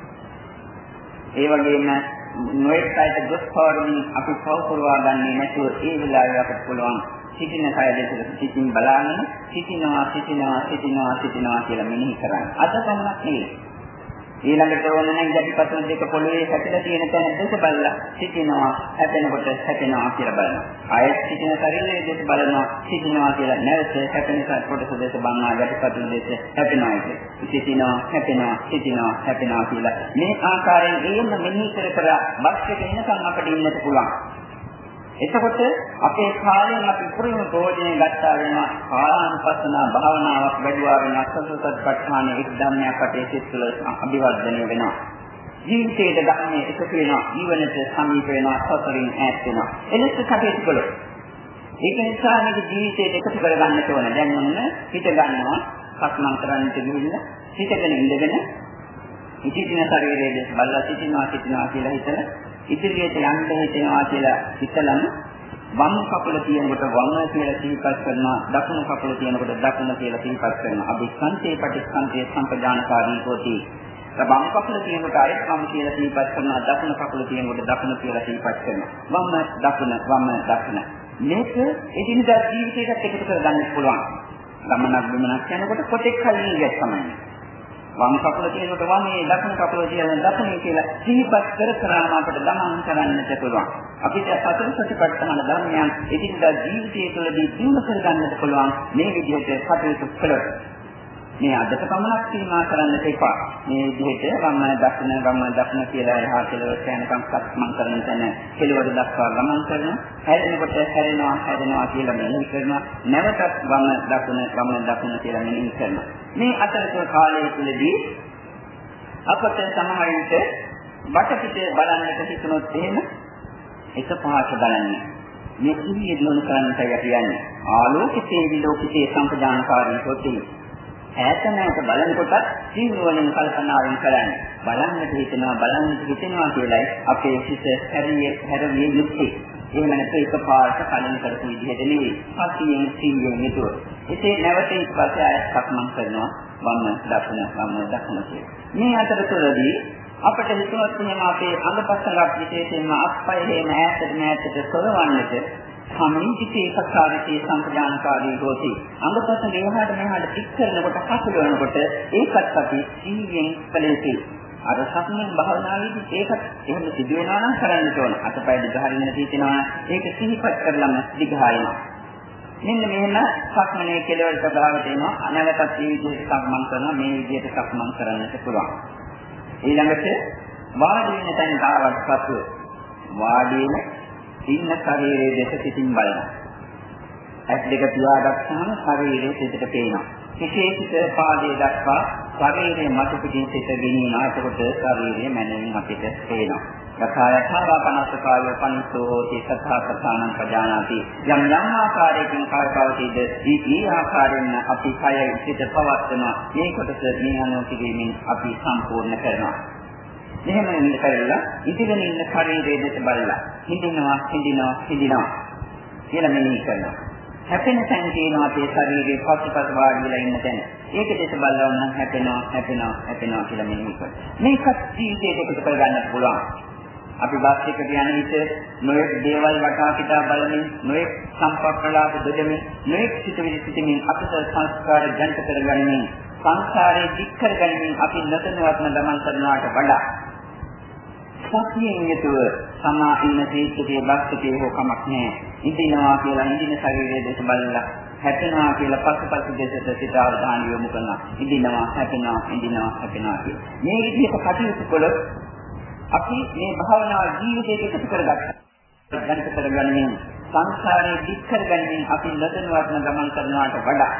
ඒ වගේම නොයෙක් අයට දුක් පවරමින් අපි පවපුරවා ගන්නේ නැතුව ඒ වෙලාවේ අපට පුළුවන් සිටින කය දෙක සිටින් බලන්න සිටිනවා සිටිනවා සිටිනවා සිටිනවා කියලා මෙනෙහි කරන්න. අද පමණක් නෙවෙයි ඊළඟට ඕන නම් යටිපතුල් දෙක පොළවේ හැපිලා තියෙන තැන දෙක බලලා සිටිනවා හැපෙනකොට හැපෙනවා කියලා බලනවා. ආයෙත් සිටින ශරීරයේ දෙක බලනවා සිටිනවා කියලා නැවත හැපෙන කොටස දෙක බලනවා යටිපතුල් දෙක හැපෙනවා කියලා. සිටිනවා හැපෙනවා සිටිනවා හැපෙනවා කියලා මේ ආකාරයෙන් ඒන්න මෙනෙහි කර කර බස් එක එනකන් අපිට ඉන්නත් පුළුවන්. එතකොට අපේ කාලයෙන් අපි පුරුම ප්‍රයෝජනෙ ගත්තා වෙනවා කාලානුපස්සන භාවනාවක් වැඩිවා වෙන අසසත්පත්ඨාන එක් ධර්මයක් අපේ සිත් තුළ අභිවර්ධනය වෙනවා. ජීවිතයේ ධර්මයේ එකතු වෙනවා ජීවනට සමීප වෙනවා සසරින් ඈත් වෙනවා. එලෙස කටයුතු කළොත් ඒක නිසා මේක ජීවිතයට එකතු කරගන්න ඕන. දැන් මොන හිත ගන්නවා සක්මන් කරන්නට ගිහිල්ලා හිතගෙන ඉඳගෙන ඉතිදින ශරීරයේ දෙස් බලලා සිටිනවා සිටිනවා කියලා හිතලා ඉදිරියට යන්න හිතෙනවා කියලා හිතලම වම් කකුල තියෙනකොට වම් කියලා සිහිපත් කරනවා දකුණු කකුල තියෙනකොට දකුණ කියලා සිහිපත් කරනවා අභිස්කන්තේ පටිස්කන්තේ සම්පජානකාරී හොති. වම් කකුල තියෙනකොට ආයෙත් වම් කියලා සිහිපත් කරනවා දකුණු කකුල තියෙනකොට දකුණ කියලා සිහිපත් කරනවා වම් දකුණ වම් දකුණ. මේක එදිනදා ජීවිතයකට එකතු කරගන්න පුළුවන්. ගමනක් බිමනක් යනකොට කොටෙක් කලින් ඉයක් තමයි. වම් කකුල තියෙනකොට වමේ දකුණු කකුල තියෙන දකුණේ කියලා සිහිපත් කර කරාම අපිට ගමන් කරන්නට පුළුවන්. අපිට සතර සතිපට්ඨාන ධර්මයන් එදිනදා ජීවිතය තුළදී දිනු කරගන්නට පුළුවන් මේ විදිහට කටයුතු කළොත්. මේ අදට පමණක් සීමා කරන්නට එපා. මේ විදිහට වම් දකුණ වම් දකුණ කියලා එහා කෙළවර යනකම් සක්මන් කරන තැන කෙළවර දක්වා ගමන් කරනවා. හැරෙනකොට හැරෙනවා හැරෙනවා කියලා මෙනෙහි කරනවා. නැවතත් වම් දකුණ වම් දකුණ කියලා මෙනෙහි කරනවා. මේ අතරතුර කාලය තුළදී අපට සමහර විට වටපිට බලන්නට හිතුනොත් එහෙම එක පහක බලන්නේ. මේ සිහිය දිනු කරන්නටයි අපි යන්නේ. ආලෝකිතේ විලෝකිතේ සම්පජානකාරී හොති. ඈතනට බලනකොට සිහිනුවණින් කල්පනාවෙන් කරන්නේ. බලන්නට හිතෙනවා බලන්නට හිතෙනවා කියලායි අපේ සිත හැරියේ හැරවිය යුත්තේ. එහෙම නැත්නම් එකපාරට කලින් කරපු විදිහට නෙවෙයි. සතියෙන් සිහියෙන් යුතුව. ඉතින් නැවත ඊපස්සේ ආයත් සක්මන් කරනවා වම් දකුණ වම් දකුණ කියලා. මේ අතරතුරදී අපිට හිතුවත් එහෙම අපේ අංගපස්සලක් විශේෂයෙන්ම අත්පය හේම ඈතට මෑතට සොරවන්නට සම්මිතිකේ සක්කාරිතේ සම්පදානකාරී හොති. අංගපස්ස මෙහාට මෙහාට පිට කරනකොට හසුලවනකොට ඒකත් අපි සිහියෙන් කළේති. අර සක්මන් භාවනාවේදී ඒකත් එහෙම සිදු වෙනවා නම් කරන්න ඕන. අතපය දිගහරින්න තියෙනවා ඒක සිහිපත් කරලම දිගහරිනවා. මෙන්න මෙහෙම සක්මනේ කෙලවරට භාගට එනවා. අනවතත් මේ විදිහට සක්මන් කරනවා මේ විදිහට සක්මන් කරන්නට පුළුවන්. ඊළඟට වාඩි වෙන තැන තාවත් පසු වාඩි වෙන ඉන්න ශරීරයේ දෙස සිටින් බලනවා. ඇස් දෙක පියාගත්තාම ශරීරයේ සිටට පේනවා. විශේෂිත පාදයේ දක්වා ශරීරයේ මත පිටින් සිට ගෙනියන එතකොට ශරීරයේ මැනවින් අපිට පේනවා. යථායථාව පනස්සකාරය පනිස්සෝ හෝති සත්තා සත්තානං පජානාති. යම් යම් ආකාරයකින් කායපවතීද ඊ ආකාරයෙන් අපි කය සිට පවත්වන මේ කොටස මේ අනුව කිරීමෙන් අපි සම්පූර්ණ කරනවා. එහෙම ඉන්න කරලා ඉතිගෙන ඉන්න ශරීරයේ දෙස බලලා හිඳිනවා හිඳිනවා හිඳිනවා කියලා මෙනෙහි කරනවා. හැපෙන තැන තියෙනවා අපේ ශරීරයේ පස්සපස්ස වාඩි වෙලා ඉන්න තැන. ඒක දෙස බලලා නම් හැපෙනවා හැපෙනවා හැපෙනවා කියලා මෙනෙහි කරනවා. මේකත් ජීවිතයට එකතු කරගන්න පුළුවන්. අපි බස් එකට යන විට නොයෙක් දේවල් වටා පිටා බලමින් නොයෙක් සම්පක්‍රලාප දෙදෙමින් නොයෙක් සිතුවිලි සිතමින් අපට සංස්කාර ජනිත කරගනිමින් සංස්කාරයේ දික් කරගනිමින් අපි නැතනවත්ම ගමන් කරනවාට වඩා සතියෙන් යුතුව සමා ඉන්න තීත්‍යයේ බක්තියේ හෝ කමක් නැහැ. ඉඳිනවා කියලා ඉඳින ශරීරයේ දෙස බලලා හැපෙනවා කියලා පස්සපස්ස දෙසට සිත අවධානය යොමු කරනවා. ඉඳිනවා හැපෙනවා ඉඳිනවා හැපෙනවා කියලා. මේ විදිහට කටයුතු කළොත් අපි මේ භාවනා ජීවිතයක එකතු කරගත්තා. ගණිත කරගන්නේ සංස්කාරයේ දික් කරගන්නේ අපි නැතනවත්ම ගමන් කරනවාට වඩා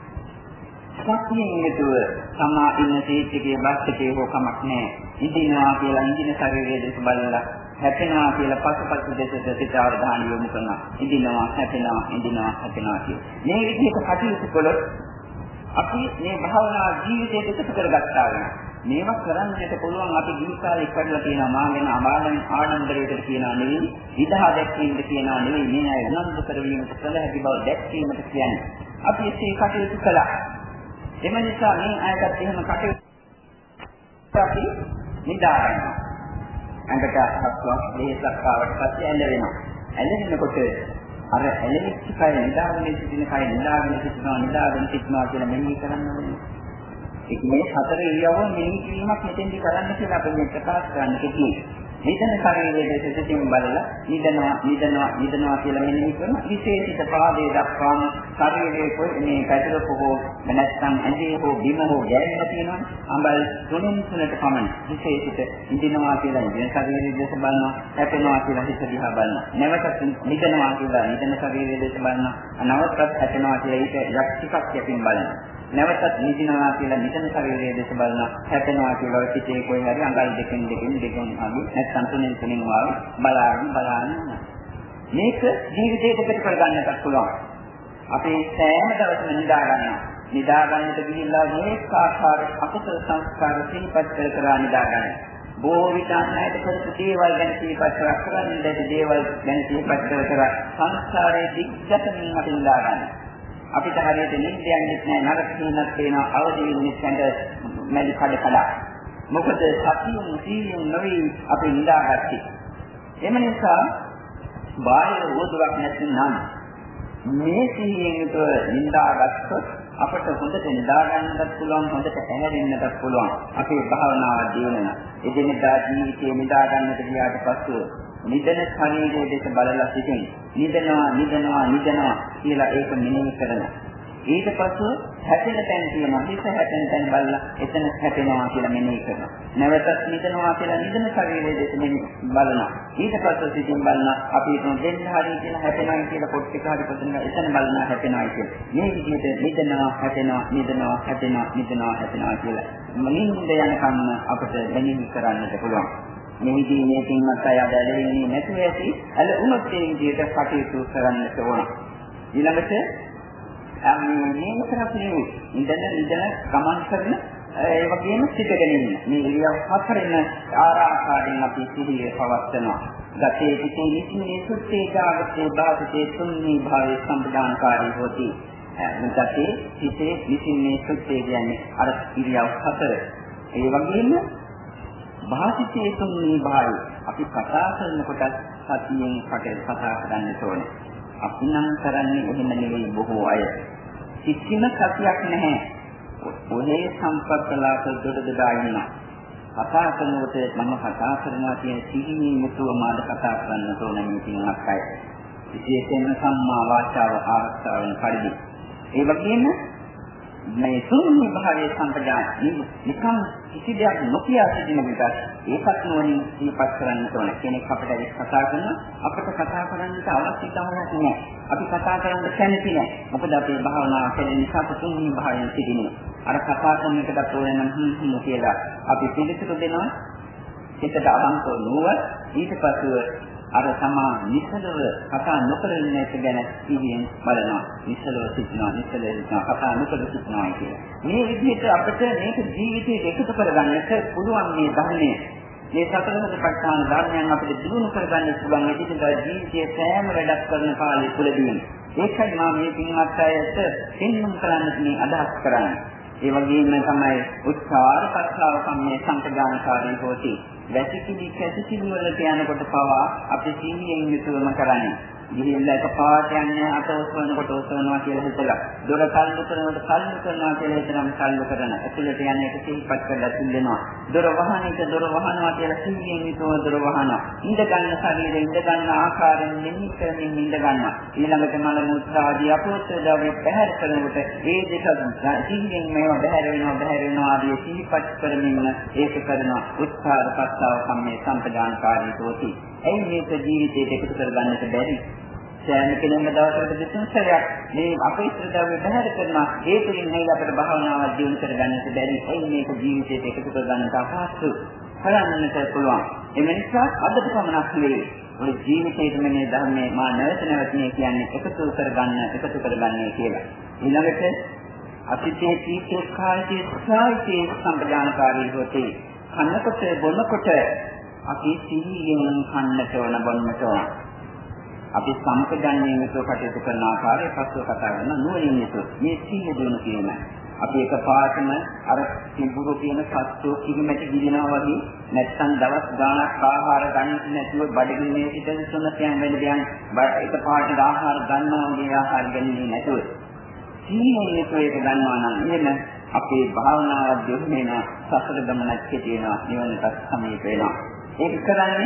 සතියෙන් යුතුව සමා ඉන්න තීත්‍යයේ බක්තියේ හෝ කමක් නැහැ. ඉඳිනවා කියලා ඉඳින ශරීරයේ දෙස බලලා හැපෙනවා කියලා පසුපස දෙසට සිත අවධානය යොමු කරනවා. ඉඳිනවා හැපෙනවා ඉඳිනවා හැපෙනවා කියලා. මේ විදිහට කටයුතු කළොත් අපි මේ භාවනා ජීවිතයට එකතු කරගත්තා වෙනවා. මේවා කරන්නට පුළුවන් අපි ජීවිතාලේ ඉස්සරලා තියෙනවා මාගෙන අමාලෙන් ආනන්දරයට කියනවා නෙවෙයි විදහා දැක්වීමට කියනවා නෙවෙයි මේ අය උනන්දු කරවීමට කළ හැකි බව දැක්වීමට කියන්නේ. අපි ඒ කටයුතු කළා. එම නිසා මේ අයටත් එහෙම කටයුතු අපි නිදා ගන්නවා. අඟට හත්වක් දෙහසක් ආවට පස්සේ ඇලෙනවා. ඇලෙනකොට අර ඇලෙච්ච කය නිදාගෙන සිටින කය නිදාගෙන සිටිනවා නිදාගෙන සිටිනවා කියලා මෙනෙහි කරන්න ඕනේ. ඒක මේ හතර ඉරියව්ව මෙනෙහි කිරීමක් මෙතෙන්දි කරන්න කියලා අපි මේ ප්‍රකාශ කරන්න කිව්වේ. නිදන ශරීරයේ දෙසින් බලලා නිදනවා නිදනවා නිදනවා කියලා මෙනෙහි කරන විශේෂිත පාදයේ දක්වාම ශරීරයේ කොයි මේ පැටලක හෝ නැත්නම් ඇඟේ හෝ බිම හෝ ගැටෙන්න තියෙනවා. අඹල් තුනෙන් තුනට පමණ විශේෂිත නිදනවා කියලා නිදන ශරීරයේ දෙස බලනවා හැපෙනවා කියලා හිත දිහා බලනවා. නැවත නිදනවා කියලා නිදන ශරීරයේ දෙස බලනවා. නවතත් හැපෙනවා කියලා ඒක යක් ටිකක් යකින් බලනවා. නැවතත් නිදිනවා කියලා නිදන ශරීරයේ දෙස බලනවා හැපෙනවා කියලා සිතේ කොයි හරි අඟල් දෙකෙන් දෙකෙන් දෙකෙන් අගු නැත්නම් තුනෙන් තුනෙන් වාගේ බලාගෙන බලාගෙන මේක ජීවිතයකට පිට කරගන්නත් පුළුවන්. අපි සෑම දවසම නිදා ගන්නවා. නිදා ගන්නට ගිහිල්ලා මේ ආකාර අකුසල සංස්කාර සිහිපත් කර කර නිදා ගන්නවා. බොහෝ විට අන්නයට කරපු දේවල් ගැන සිහිපත් කර කරන්නේ නැති දේවල් ගැන සිහිපත් කර කර සංස්කාරයේ දිග්ගතමින් අපි නිදා ගන්නවා. අපිට හරියට නිින්ද යන්නේ නැහැ නරක හිණක් පේනවා අවදි වෙන්නේ නැත්නම් මැලි කඩ කඩ. මොකද සතියුම් සීයුම් නොවි අපි නිදාගත්තේ. එම නිසා බාහිර උදුරක් නැත්නම් මේ සීයෙන් යුතුව නිදාගත්තොත් අපට හොඳට නිදා ගන්නත් පුළුවන් හොඳට ඇහැරෙන්නත් පුළුවන්. අපේ භාවනාව දියුණුවන. එදිනෙදා ජීවිතේ නිදා ගන්නට ගියාට පස්සෙ නිදන ශරීරයේ දෙස බලලා සිටින් නිදනවා නිදනවා නිදනවා කියලා ඒක මෙනෙහි කරනවා. ඊට පස්සෙ හැපෙන තැන් තියෙනවා. හිත හැපෙන තැන් බලලා එතන හැපෙනවා කියලා මෙනෙහි කරනවා. නැවතත් නිදනවා කියලා නිදන ශරීරයේ දෙස බලනවා. ඊට පස්සෙ සිටින් බලනවා අපි හිතමු දෙන්න හරිය කියලා හැපෙනවා කියලා පොත් එක හරි පොතන එතන බලනවා හැපෙනවා කියලා. මේ විදිහට නිදනවා හැපෙනවා නිදනවා හැපෙනවා නිදනවා හැපෙනවා කියලා නිින්ද යනකම් අපිට මෙනෙහි කරන්නට පුළුවන්. මෙහිදී මේකින්වත් අය ඇලෙන්නේ නැතුව ඇති ඇල උනොත් ඒ විදිහට කටයුතු කරන්නට ඕන. ඊළඟට මේ විතරක් නෙවෙයි ඉඳන ඉඳන ගමන් කරන ඒ වගේම සිටගෙන ඉන්න. මේ ඉරියව් හතරෙන් ආරාකාරයෙන් අපි සිහිය පවත්වනවා. ගතේ පිටේ නිසිනේ සුත්තේ ජාගතේ භාවිතේ තුන්හි භාවයේ සම්පදානකාරී හොති. ගතේ පිටේ නිසිනේ සුත්තේ කියන්නේ අර ඉරියව් හතර. ඒ වගේම භාසිතේ තුන්හි භාවය අපි කතා කරනකොට සතියෙන් කටේ කතා කරන්න ඕනේ. අපි නම් කරන්නේ එහෙම නෙවෙයි බොහෝ අය. කිසිම සතියක් නැහැ. ඔහේ සම්පත්තලාක දොඩ දොඩා ඉන්නවා. කතා කරනකොට මම කතා කරනවා කියන සිහිනේ මුතුව මාද කතා කරන්න ඕනේ මේ කිනක් අය. විශේෂයෙන්ම සම්මා වාචාව ආරක්ෂා වෙන පරිදි. ඒ වගේම මේ තුන්වෙනි භාවයේ සම්පදාන නිකම් කිසි දෙයක් නොකිය සිටින විට ඒකත් නොවනින් සිහිපත් කරන්න ඕන. කෙනෙක් අපිට ඒක කතා කරන අපිට කතා කරන්නට අවශ්‍යතාවයක් නැහැ. අපි කතා කරන්න කැමති නැහැ. මොකද අපේ භාවනාව කෙරෙන නිසා තුන්වෙනි භාවයෙන් සිටිනවා. අර කතා කරන එකට ඕන නම් හ්ම් හ්ම් කියලා අපි පිළිතුරු දෙනවා. හිතට අහංකව නුව ඊට පස්ව අර තමා නිසලව කතා නොකරන එක ගැන සිහියෙන් බලනවා. නිසලව සිටිනවා, නිසලව සිටිනවා, කතා නොකර සිටිනවා කියලා. මේ විදිහට අපිට මේක ජීවිතයට එකතු කරගන්නට පුළුවන් මේ ධර්මයේ. මේ සතරසතිපට්ඨාන ධර්මයන් අපිට දිනු කරගන්න පුළුවන් එදිනෙදා ජීවිතයේ සෑම වැඩක් කරන කාලය තුළදී. ඒකයි මම මේ පින්වත් අයට පෙන්වන්න කරන්න මේ අදහස් කරන්නේ. ඒ වගේම තමයි උත්සාහ පස්සාව සම්මේ සංකදානකාරී හොති. වැසිකිලි කැසිකිලි වලට යනකොට පවා අපි සීනියෙන් යුතුවම කරන්නේ. ගිහිල්ලා එකපාරට යන්නේ අත ඔසවනකොට ඔසවනවා කියලා හිතලා. දොර කල්ලු කරනකොට කල්ලු කරනවා කියලා හිතනම කල්ලු කරන. ඇතුළට යන්නේ එක සිහිපත් කරලා තුල්ලෙනවා. දොර වහන එක දොර වහනවා කියලා සීනියෙන් යුතුව දොර වහනවා. ඉඳ ගන්න ශරීරෙ ඉඳ ගන්න ආකාරයෙන් මෙන්න කරමින් ඉඳ ගන්නවා. ඊළඟට මල මුත්‍රා ආදී අපෝත්‍රාවේ පැහැර කරනකොට ඒ දෙක සීනියෙන් මේවා බැහැර වෙනවා බැහැර වෙනවා ආදී සිහිපත් කරමින් ඒක කරනවා. උත්සාහ පස්සාව සම්මේ සම්පදානකාරී හොති. එයි මේක ජීවිතයට එකතු කරගන්නට බැරි. සෑම කෙනෙක්ම දවසකට දෙතුන් සැරයක් මේ අපේ ශ්‍රද්ධාව බැහැර කරනවා. ඒ තුලින් නේද අපිට භාවනාවක් දියුණු කරගන්නට බැරි. එයි මේක ජීවිතයට එකතු කරගන්නට අපහසු. කරන්නට පුළුවන්. ඒ නිසා අදට පමණක් නෙවෙයි. ඔය ජීවිතේටම මේ ධර්මයේ මා නැවත නැවත කියන්නේ එකතු කරගන්න, එකතු කරගන්නේ කියලා. ඊළඟට අතිතේ තීතේ කායිතේ සායිතේ සම්පදානකාරී හොතේ. කනකොට බොනකොට අපි සිහියෙන් කන්නට ඕන බොන්නට ඕන. අපි සම්පජන්යෙන් යුතුව කටයුතු කරන ආකාරය පස්ව කතා කරන නුවණින් යුතුව මේ සිහිය දිනු කියන. අපි එකපාරටම අර සිඹුරු කියන සත්‍යෝ කිවිමැටි ගිලිනවා වගේ නැත්නම් දවස් ගාණක් ආහාර ගන්න නැතුව බඩගින්නේ සිටින සොනසයන් වෙන දයන් එකපාරට ආහාර ගන්නවා වගේ ආහාර ගන්නේ නැතුව සිහියෙන් යුතුව ඒක ගන්නවා නම් එහෙම අපේ භාවනාව දියුණු වෙනවා, සසර ගමනක් කෙටෙනවා, නිවනට සමීප වෙනවා. ඒක කරන්නේ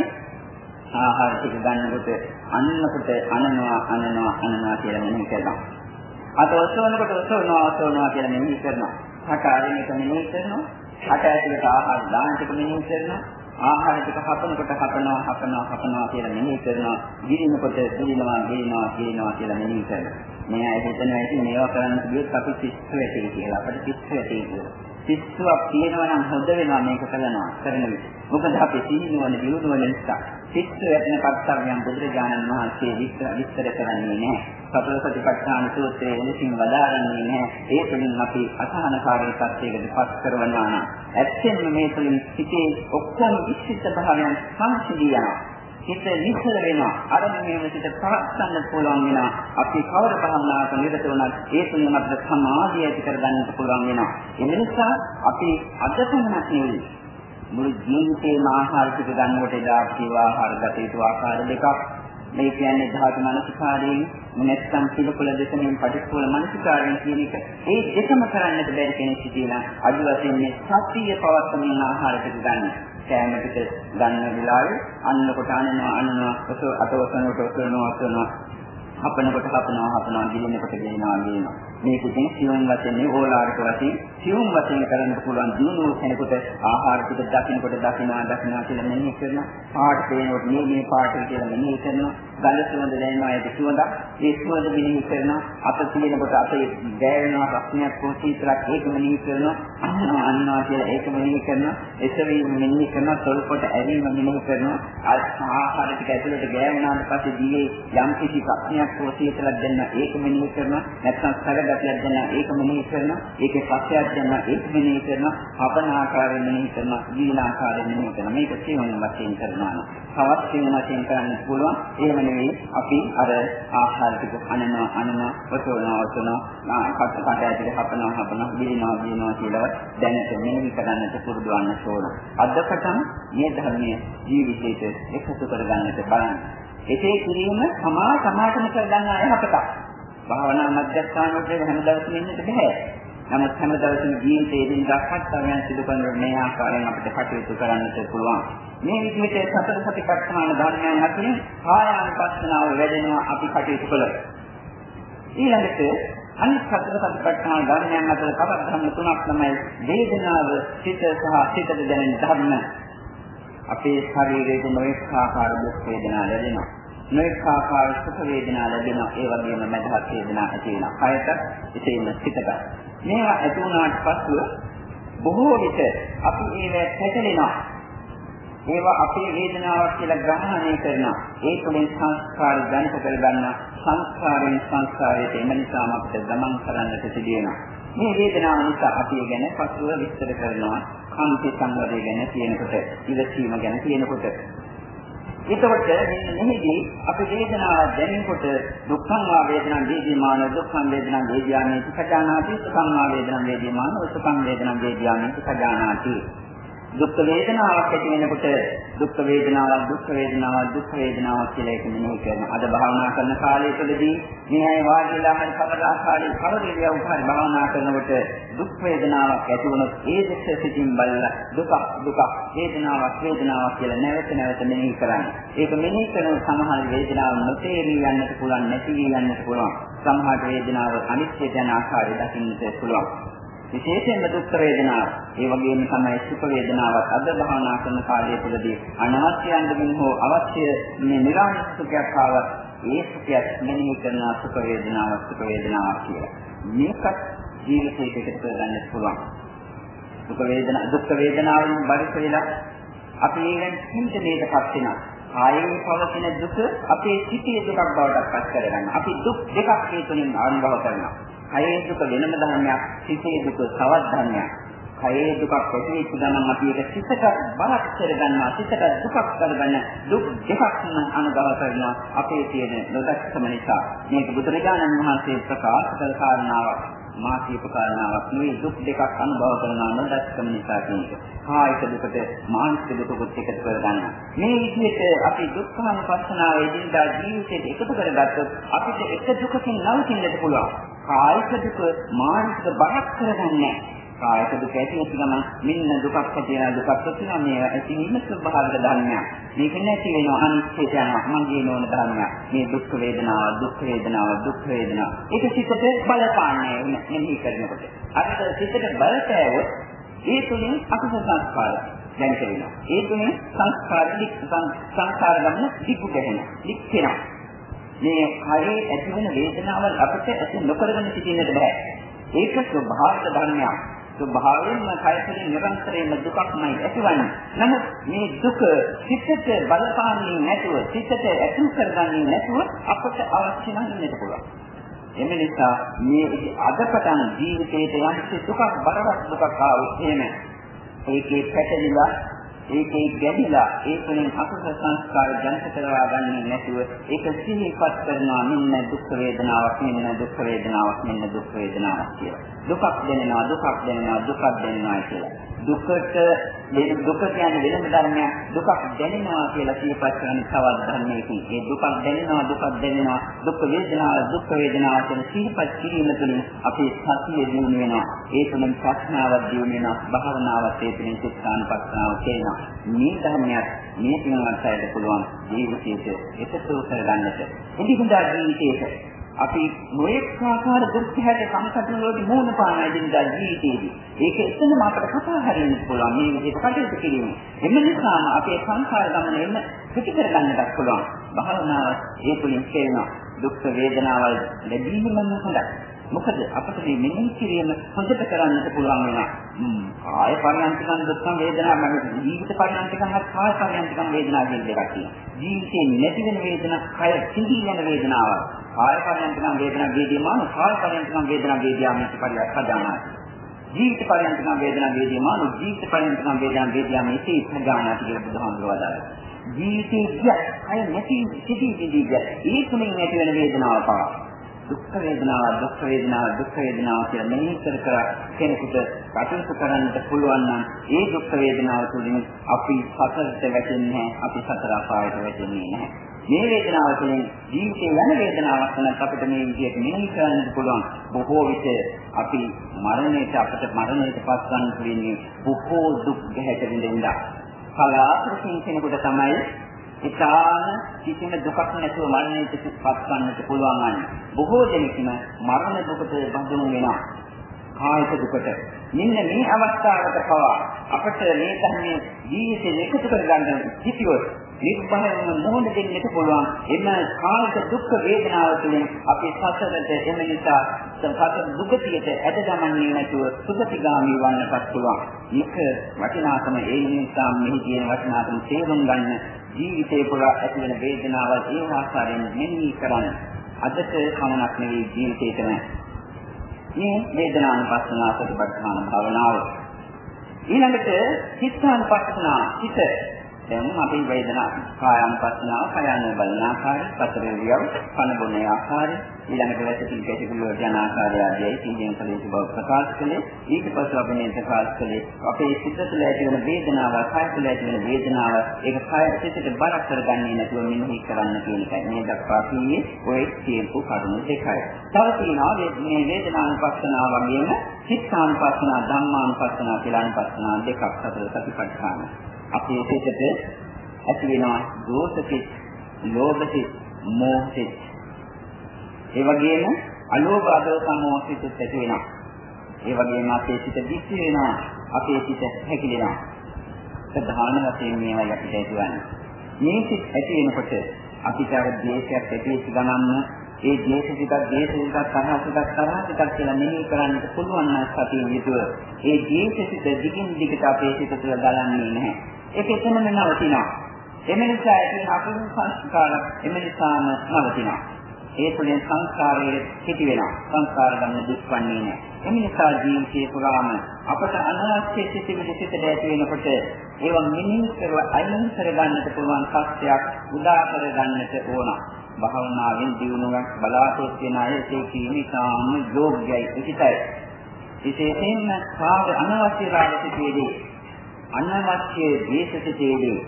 ආහාර ටික ගන්නකොට අන්නකොට අනනවා අනනවා අනනවා කියලා මෙනෙහි කරනවා. අත ඔසවනකොට ඔසවනවා ඔසවනවා කියලා මෙනෙහි කරනවා. හට අරින එක මෙනෙහි කරනවා. හට ඇතුළට ආහාර දාන ටික මෙනෙහි කරනවා. ආහාර ටික හපනකොට හපනවා හපනවා හපනවා කියලා මෙනෙහි කරනවා. ගිලිනකොට ගිලිනවා ගිලිනවා ගිලිනවා කියලා මෙනෙහි කරනවා. මේ අය හිතනවා ඉතින් මේවා කරන්න කිව්වොත් අපි පිස්සු වෙටි කියලා. අපිට පිස්සු වෙටි කියලා. පිස්සුවක් තියෙනවා නම් හොඳ වෙනවා මේක කරනවා කරන විට. මොකද අපි සිහිනුවන දිනුවන නිසා පිස්සු වැටෙන කර්තව්‍යයන් බුදුරජාණන් වහන්සේ විස්තර විස්තර කරන්නේ නැහැ. සතර සතිපට්ඨාන සූත්‍රයේ එලෙසින් වදාරන්නේ නැහැ. ඒ තුළින් අපි අසහනකාරී තත්යකට පත් කරවනවා නම් ඇත්තෙන්ම මේ තුළින් සිටේ ඔක්කොම විශ්ිත භාවයන් සංසිඳී යනවා. හිත නිසල වෙනවා. අරමුණේම සිට පවත්වන්න පුළුවන් වෙනවා. අපි කවර භාවනාවක නිරත වුණත් ඒ තුලින් අපිට සමාධිය ඇති කරගන්නට පුළුවන් වෙනවා. ඒ නිසා අපි අද පමණක් නෙවෙයි මුළු ජීවිතේම ආහාර ටික ගන්නකොට එදා ජීව ආහාර ගත යුතු ආකාර දෙකක්. මේ කියන්නේ ධාතු මනසිකාරයෙන් නැත්නම් පිළිකුල දෙකෙන් පටිච්චෝල මනසිකාරයෙන් කියන එක. ඒ දෙකම කරන්නට බැරි කෙනෙක් සිටිනා අද වශයෙන් මේ සත්‍ය පවත්වමින් ආහාර ටික ගන්න. කෑම ටික ගන්න වෙලාවේ අන්නකොට අනනවා අනනවා අතවසනකොට ඔසවනවා ඔසවනවා හපනකොට හපනවා හපනවා ගිලිනකොට ගිලිනවා ගිලිනවා. මේක ඉතින් සියුම් වශයෙන් ඕලාරික වශයෙන් සියුම් වශයෙන් කරන්න පුළුවන් දිනුව කෙනෙකුට ආහාර ටික දකින්නකොට දකින්නවා දකින්නවා කියලා මෙනෙහි කරනවා. පාට පේනකොට මේ මේ පාට කියලා මෙනෙහි කරනවා. ගඳ සුවඳ දැනෙනවා ඒක සුවඳක්. ඒ සුවඳ මෙනෙහි කරනවා. අත තියෙනකොට අපේ ගෑවෙනවා රස්නයක් කොහොමද ඒක මෙනෙහි කරනවා. අන්නවා අන්නවා කියලා ඒක මෙනෙහි කරනවා. එසවීම මෙනෙහි කරනවා. තොල්පොට ඇරීම මෙනෙහි කරනවා. ආහාර ටික ඇතුළට ගෑවුනාට පස්සේ දිවේ යම් කිසි රස්නයක් කොහොමද දෙන්න ඒක මෙනෙහි කරනවා. නැත්නම් සරගතියක් දෙන්න ඒක මෙනෙහි කරනවා. ඒකේ පස්සයක් දෙන්න ඒක මෙනෙහි කරනවා. හපන ආකාරයෙන් මෙනෙහි කරනවා. ජීවන ආකාරයෙන් මෙනෙහි කරනවා. මේක සියුම් වශයෙන් කරනවා. තවත් සියුම් වශයෙන් කරන්න පුළුවන්. එහෙම නෙවෙයි අපි අර ආහාර ටික අනනවා අනනවා ඔතනවා ඔතනවා කට කට ඇතුලේ හපනවා හපනවා ගිලිනවා ගිලිනවා කියලා දැනට මෙනෙහි කරන්නට පුරුදු වන්න ඕන. අදපටන් මේ ධර්මයේ ජීවිතයට එකතු කරගන්නට බලන්න. ඒකේ කිරීම සමා සමාතම කරගන්න අයහපතක්. භාවනා මධ්‍යස්ථාන වලට හැම දවසම ඉන්නට බෑ. නමුත් හැම දවසම ජීවිතයේ දක්වත් තමයි සිදු කරන මේ ආකාරයෙන් අපිට කටයුතු කරන්නට පුළුවන්. මේ විදිහට සතර සතිපට්ඨාන ධර්මයන් අතරින් කායානුපස්සනාව වැඩෙනවා අපි කටයුතු කළොත්. ඊළඟට අනිත් සතර සතිපට්ඨාන ධර්මයන් අතර තවත් ධර්ම තුනක් තමයි වේදනාව, සිත සහ සිතට දැනෙන ධර්ම. අපේ ශරීරයේ නොඑක ආකාර දුක් වේදනා ලැබෙනවා. නොඑක ආකාර සුඛ වේදනා ලැබෙනවා. ඒ වගේම මධ්‍යස්ථ වේදනා ඇති වෙනවා. කයට එසේම සිතට. මේවා ඇති වුණාට පස්සෙ බොහෝ විට අපි ඒවා පැටලෙනවා. ඒවා අපේ වේදනාවක් කියලා ග්‍රහණය කරනවා. ඒ තුළින් සංස්කාර ජනිත කරගන්න සංස්කාරයෙන් සංස්කාරයට එම නිසාම අපිට ගමන් කරන්නට සිදුවෙනවා. මේ වේදනාව නිසා අපි ගැන පසුව විස්තර කරනවා. කාන්ති සංවරය ගැන කියනකොට, ඉවසීම ගැන කියනකොට. එතකොට මෙහිදී අපි වේදනාව දැනෙනකොට දුක්ඛං වා වේදනං වේදිමාන දුක්ඛං වේදනං වේදියාමේති සජානාති සුඛං වා වේදනං වේදිමාන සුඛං වේදනං වේදියාමේති සජානාති. දුක් වේදනාවක් ඇති වෙනකොට දුක් වේදනාවක් දුක් වේදනාවක් දුක් වේදනාවක් කියලා එක මෙනෙහි කරනවා. අද භාවනා කරන කාලය තුළදී මේ අය වාඩිලා හරි කවදාකාරී කවදිරියව හරි භාවනා කරනකොට දුක් වේදනාවක් ඇති වුණොත් ඒ දෙස සිටින් බලලා දුක දුක වේදනාවක් වේදනාවක් කියලා නැවත නැවත මෙනෙහි කරන්නේ. ඒක මෙනෙහි කරන සමහර වේදනාව නොතේරී යන්නට පුළුවන්, නැති වී යන්නට පුළුවන්. සමහර වේදනාව අනිත්‍ය යන ආකාරය දකින්නට පුළුවන්. විශේෂයෙන්ම දුක් වේදනාව, ඒ වගේම තමයි සුඛ වේදනාවත් අද භාවනා කරන කාලය තුළදී අනවශ්‍ය යන්දමින් හෝ අවශ්‍ය මේ නිරාමිෂ සුඛයක් ආවත් ඒ සුඛයක් මෙනෙහි කරන සුඛ වේදනාවක් සුඛ වේදනාවක් කියලා. මේකත් ජීවිතයකට එකතු කරගන්න පුළුවන්. දුක් වේදනා දුක් වේදනාවෙන් බරිත වෙලා අපි ඊගෙන චින්තනයටපත් වෙනවා. කායේ පවතින දුක අපේ සිතේ දුකක් බවට පත් කරගන්න. අපි දුක් දෙකක් ඒ තුලින් අනුභව කරනවා. කයේ දුක වෙනම ධර්මයක්, සිතේ දුක තවත් ධර්මයක්. කයේ දුකක් ඇතිවෙච්ච ගමන් අපි ඒක සිතට බලක් කරගන්නවා, සිතට දුකක් කරගන්න දුක් දෙකක්ම අනුභව කරනවා අපේ තියෙන නොදක්කම නිසා. මේක බුදුරජාණන් වහන්සේ ප්‍රකාශ කළ කාරණාවක්. මා කියපු කාරණාවක් නෙවෙයි, දුක් දෙකක් අනුභව කරනවා නොදක්කම නිසා කියන්නේ. කායික දුකට මානසික දුකට එකතු කරගන්නවා. මේ විදිහට අපි දුක්ඛානුපස්සනාවේ දිනදා ජීවිතයට එකතු කරගත්තොත් අපිට එක දුකකින් නවතින්නට පුළුවන්. කායික දුක මානසික බයක් කරගන්නේ. කායික දුක ඇති වෙච්ච ගමන් මෙන්න දුකක් ඇති වෙන දුකක් තියෙනවා, මේවා ඇතිවීම ස්වභාවික ධර්මයක්. මේක නැති වෙනවා අනිත්‍යයට යනවා මගේ නෝන ධර්මයක්. මේ දුක් වේදනාව දුක් වේදනාව දුක් වේදනාව. ඒක සිතට බලපාන්නේ නෙමෙයි කරනකොට. අර සිතට බලපෑවොත් ඒ තුලින් අකුසල සංස්කාර දැන් කියනවා. ඒ තුලින් සංස්කාර දික් සංස්කාර ගමන දිගු වෙනවා. දික් වෙනවා. මේ කායේ ඇති වෙන වේදනාවල් අපිට ඇති නොකරගෙන සිටින්නට බෑ. ඒක ස්වභාවික ධර්මයක්. ස්වභාවයෙන්ම කායයෙන් නිරන්තරයෙන්ම දුකක්මයි ඇතිවන්නේ. නමුත් මේ දුක සිතට බලපාන්නේ නැතුව, සිතට ඇතුල් කරගන්නේ නැතුව අපට අවශ්‍ය නම් ඉන්නට පුළුවන්. එම නිසා මේ අදපටන් ජීවිතයේ යම්කිසි දුකක් බරවත් දුකක් ආවොත් එහෙම ඒකේ පැටලිලා ඒකේ ගැඹිලා ඒ තුළින් අකුසල සංස්කාර ජනිත කරවා ගන්නේ නැතුව ඒක සිහිපත් කරනවා මෙන්න දුක් වේදනාවක් මෙන්න දුක් වේදනාවක් මෙන්න දුක් වේදනාවක් කියලා. දුකක් දැනෙනවා දුකක් දැනෙනවා දුකක් දැනෙනවා කියලා. දුකට දුක කියන්නේ වෙනම ධර්මයක්. දුකක් දැනෙනවා කියලා සිහිපත් කරන තවත් ධර්මයකින් ඒ දුකක් දැනෙනවා දුකක් දැනෙනවා දුක් වේදනාව දුක් වේදනාව කියන සිහිපත් කිරීම තුළින් අපේ සතිය දිනු වෙනවා. ඒ තුළින් ප්‍රඥාවක් දිනු වෙනවා. භාවනාවත් ඒ තුළින් සිතානුපස්සනාව කියනවා. මේ ධර්මයක් මේ පින්වත් අයට පුළුවන් ජීවිතයේ එකතු කරගන්නට. ඉදිරියට ජීවිතයේ අපි මොඑක් ආකාර දුක්ඛයට සම්පූර්ණ වලට මූණ පාන ඉදිරියට ජීවිතයේදී ඒක එතනම අපට කතා හරින්න පුළුවන් මේ විදිහට කටයුතු කිරීම. එම නිසාම අපේ සංසාර ගමන එන්න පිටි කරගන්නට පුළුවන්. භාවනාව ඒ තුලින් කියනවා දුක් වේදනාවල් ලැබීමම හොඳයි. මොකද අපිට මේ මෙනෙහි කිරීම හොඳට කරන්නට පුළුවන් වෙනවා. කාය පරිණාමකම් දුක්ඛ වේදනා මම ජීවිත පරිණාමකම් හත් කාය පරිණාමකම් වේදනා කියන දෙකක් තියෙනවා. ජීවිතේ නැති වෙන වේදනා, කය සිහි වෙන වේදනාවක්. කාය පරිණාමකම් වේදනා වේදීමාන, කාය පරිණාමකම් වේදනා වේදියාමිත පරියක්ඛදානාති. ජීවිත පරිණාමකම් වේදනා වේදීමාන, ජීවිත පරිණාමකම් වේදනා වේදියාමිත පරියක්ඛදානාති කියලා බුදුහාමුදුරුවෝ වදාළා. ජීවිතේ කය නැති සිහි විදිහට ඒ තුලින් ඇති වෙන වේදනාව පවා දුක් වේදනාව දුක් වේදනාව දුක් වේදනාව කියලා මෙහි කර කර කෙනෙකුට කටයුතු කරන්නට පුළුවන් නම් ඒ දුක් වේදනාව තුළින් අපි සතරට වැටෙන්නේ නැහැ, අපි සතර අපායට වැටෙන්නේ නැහැ. මේ වේදනාව තුළින් ජීවිතේ යන වේදනාවක් නැත්නම් අපිට මේ විදිහට මෙහි කරන්නට පුළුවන්. බොහෝ විට අපි මරණයට අපිට මරණයට පත් ගන්න වෙන්නේ බොහෝ දුක් ගැහැට විඳින්න. කලාතුරකින් කෙනෙකුට තමයි ඉතාම කිසිම දුකක් නැතුව මරණයට පත් වන්නට පුළුවන් වන්නේ. බොහෝ දෙනෙක්ම මරණ දුකට බඳුන් වෙනවා. කායික දුකට. මෙන්න මේ අවස්ථාවට පවා අපට මේ ධර්මයේ ජීවිතේ එකතු කර ගන්න සිටියොත් නිර්භයව මොහොත දෙන්නට පුළුවන්. එම කායික දුක් වේදනාව තුළින් අපි සසරට එම නිසා සසර දුකතියට ඇද ගමන්නේ නැතුව සුගතිගාමී වන්නටත් පුළුවන්. මේක වටිනාකම ඒ නිසා මෙහි තියෙන වටිනාකම තේරුම් ගන්න ජීවිතේ පුරා ඇති වෙන වේදනාවල් ඒ ආකාරයෙන් මෙනෙහි කරන්න. අදට කමනක් නෙවෙයි ජීවිතේටම මේ වේදනානුපස්සනා සතිපට්ඨාන භාවනාව. ඊළඟට චිත්තානුපස්සනා චිත දැන් අපි වේදනා කායानुපස්සනාව කයano බලන ආකාරය පතර වියව කන බොන ආකාරය ඊළඟට වැසිකින් කැටිකුල යන ආකාරය ආදී තීන්දුව කලේ බව ප්‍රකාශ කළේ ඊට පස්සේ අපි මේ ප්‍රකාශ කළේ අපේ සිත තුළ ඇති වෙන වේදනාව කය තුළ ඇති වෙන වේදනාව ඒක කය සිතට බරක් කරගන්නේ නැතුව මෙනෙහි කරන්න කියන එකයි මේ දක්වා කියන්නේ ඔය කියපු කරුණු දෙකයි. තව තියෙනවා මේ වේදනානුපස්සනාව වගේම චිත්තානුපස්සනා ධම්මානුපස්සනා කියලා අනුපස්සනා දෙකක් අතර සතිපට්ඨාන. අපේ සිතට ඇති වෙනවා දෝෂසිත, ලෝභසිත, මෝහසිත. ඒ වගේම අලෝභ අදෝස මෝහසිත ඇති වෙනවා. ඒ වගේම අපේ සිත දික්ක වෙනවා, අපේ සිත හැකිලෙනවා. ප්‍රධාන වශයෙන් මේවා යටි දෙයවන්නේ. මේ සිත් ඇති වෙනකොට අපිට අර දේශයක් ඇතිවෙච්ච ගමන්ම ඒ දේශසිතක් දේශසිතක් තරහසිතක් තරහසිතක් කියලා මෙහෙය කරන්නට පුළුවන් නම් සතිය විදුව ඒ දේශසිත දිගින් දිගට අපේ සිත තුළ ගලන්නේ නැහැ. ඒක එතනම නවතිනවා. එම නිසා ඇති අපේ සංස්කාර එම නිසාම නවතිනවා. ඒ තුළින් සංස්කාරයේ පිටි වෙනවා. සංස්කාර ගන්න දුක්වන්නේ නැහැ. එම නිසා ජීවිතේ පුරාම අපට අනවශ්‍ය සිතිවිලි සිතට ඇති වෙනකොට ඒවා මෙනෙහි කරලා අයින් කරගන්නට පුළුවන් සත්‍යයක් උදා කරගන්නට ඕන. භාවනාවෙන් දිනුවක් බලාපොරොත්තු වෙන අය ඒ කීනිකාම යෝග්‍යයි උචිතයි. විශේෂයෙන්ම කාර්ය අනවශ්‍ය රාගසිතේදී අනවශ්‍ය දේශසිතේදී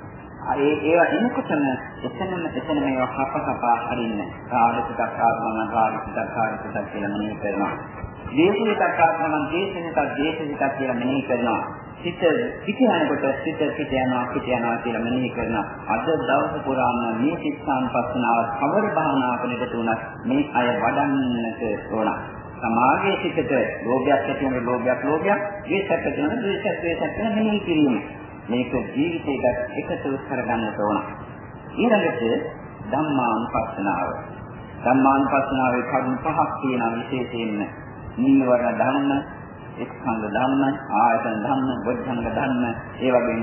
ඒ ඒවා එනකොටම එතනම එතන මේවා කපකපා හරින්න රාගසිතක් ආත්මන රාගසිතක් රාගසිතක් කියලා මෙනෙහි කරනවා. දේශසිතක් ආත්මන දේශසිතක් දේශසිතක් කියලා මෙනෙහි කරනවා. සිත පිට යනකොට සිත පිට යනවා පිට යනවා කියලා මෙනෙහි කරන අද දවස පුරාම මේ චිත්තානුපස්සනාව කවර භාවනාවකට තුනක් මේ අය වඩන්නට ඕන. සමාගයේ සිටට ලෝභයක් ඇති වෙන ලෝභයක් ලෝභයක් ද්වේෂයක් ඇති වෙන ද්වේෂයක් ද්වේෂයක් වෙන මෙනෙහි කිරීම. මේක ජීවිතයකට එකතු කරගන්නට ඕන. ඊළඟට ධම්මානුපස්සනාව. ධම්මානුපස්සනාවේ කරුණු පහක් තියෙනවා විශේෂයෙන්ම නීවරණ ධර්ම, එක්ඛන්ද ධර්ම, ආයතන ධර්ම, බොද්ධංග ධර්ම, ඒ වගේම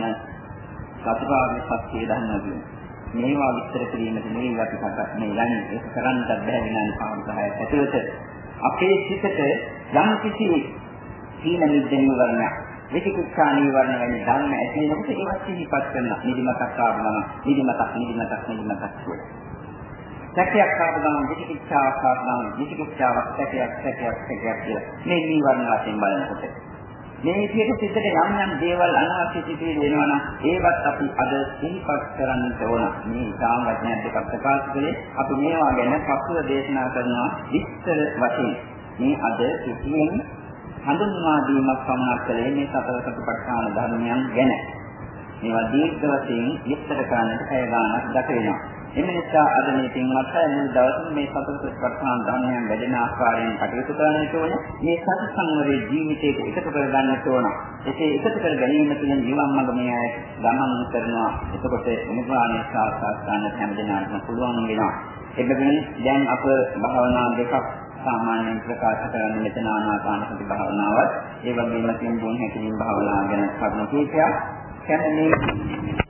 සතිපාද සත්‍ය ධර්ම කියන මේවා විස්තර කිරීමට මේ අපි කතා මේ යන්නේ ඒක කරන්නත් බැහැ විනාඩි පහක් දහයක් ඇතුළත අපේ සිතට යම් කිසි සීල නිද්දෙන් වර්ණ විචිකිච්ඡා නීවරණ වැනි ධර්ම ඇති වෙනකොට ඒවත් සිහිපත් කරන නිදිමතක් ආවම නිදිමතක් නිදිමතක් නිදිමතක් කියලා. සැකයක් ආවම විචිකිච්ඡාවක් ආවම විචිකිච්ඡාවක් සැකයක් සැකයක් සැකයක් කියලා. මේ නීවරණ වශයෙන් බලනකොට මේ විදිහට සිද්දට යම් යම් දේවල් අනවශ්‍ය සිදුවී වෙනවා නම් ඒවත් අපි අද සිහිපත් කරන්න ඕන. මේ ඉතාම වචන දෙකක් ප්‍රකාශ කළේ අපි මේවා ගැන පසුව දේශනා කරනවා විස්තර වශයෙන්. මේ අද කිසියම් හඳුන්වා දීමක් පමණක් කළේ මේ සතර සතිපට්ඨාන ධර්මයන් ගැන. මේවා දීර්ඝ වශයෙන් විස්තර කරන්නට පැය ගාණක් ගත වෙනවා. එම නිසා අද මේ පින්වත් අය මේ දවසේ මේ සතර සතිපට්ඨාන ධර්මයන් වැඩෙන ආකාරයෙන් කටයුතු කරන්නට ඕන. මේ සති සංවරයේ ජීවිතයට එකතු කර ගන්නට ඕන. එසේ එකතු කර ගැනීම තුළින් ජීවම් මඟ මේ අය ගමන් කරනවා. එතකොට නිර්වාණය සාක්ෂාත් කරගන්න හැම දිනකටම පුළුවන් වෙනවා. එබැවින් දැන් අප භාවනා දෙකක් සාමාන්‍යයෙන් ප්‍රකාශ කරන්න මෙතන ආනාපාන සති භාවනාවත් ඒ වගේම සිංහුන් හැකලින් භාවනාව ගැන කරුණු කීපයක් කැමනේ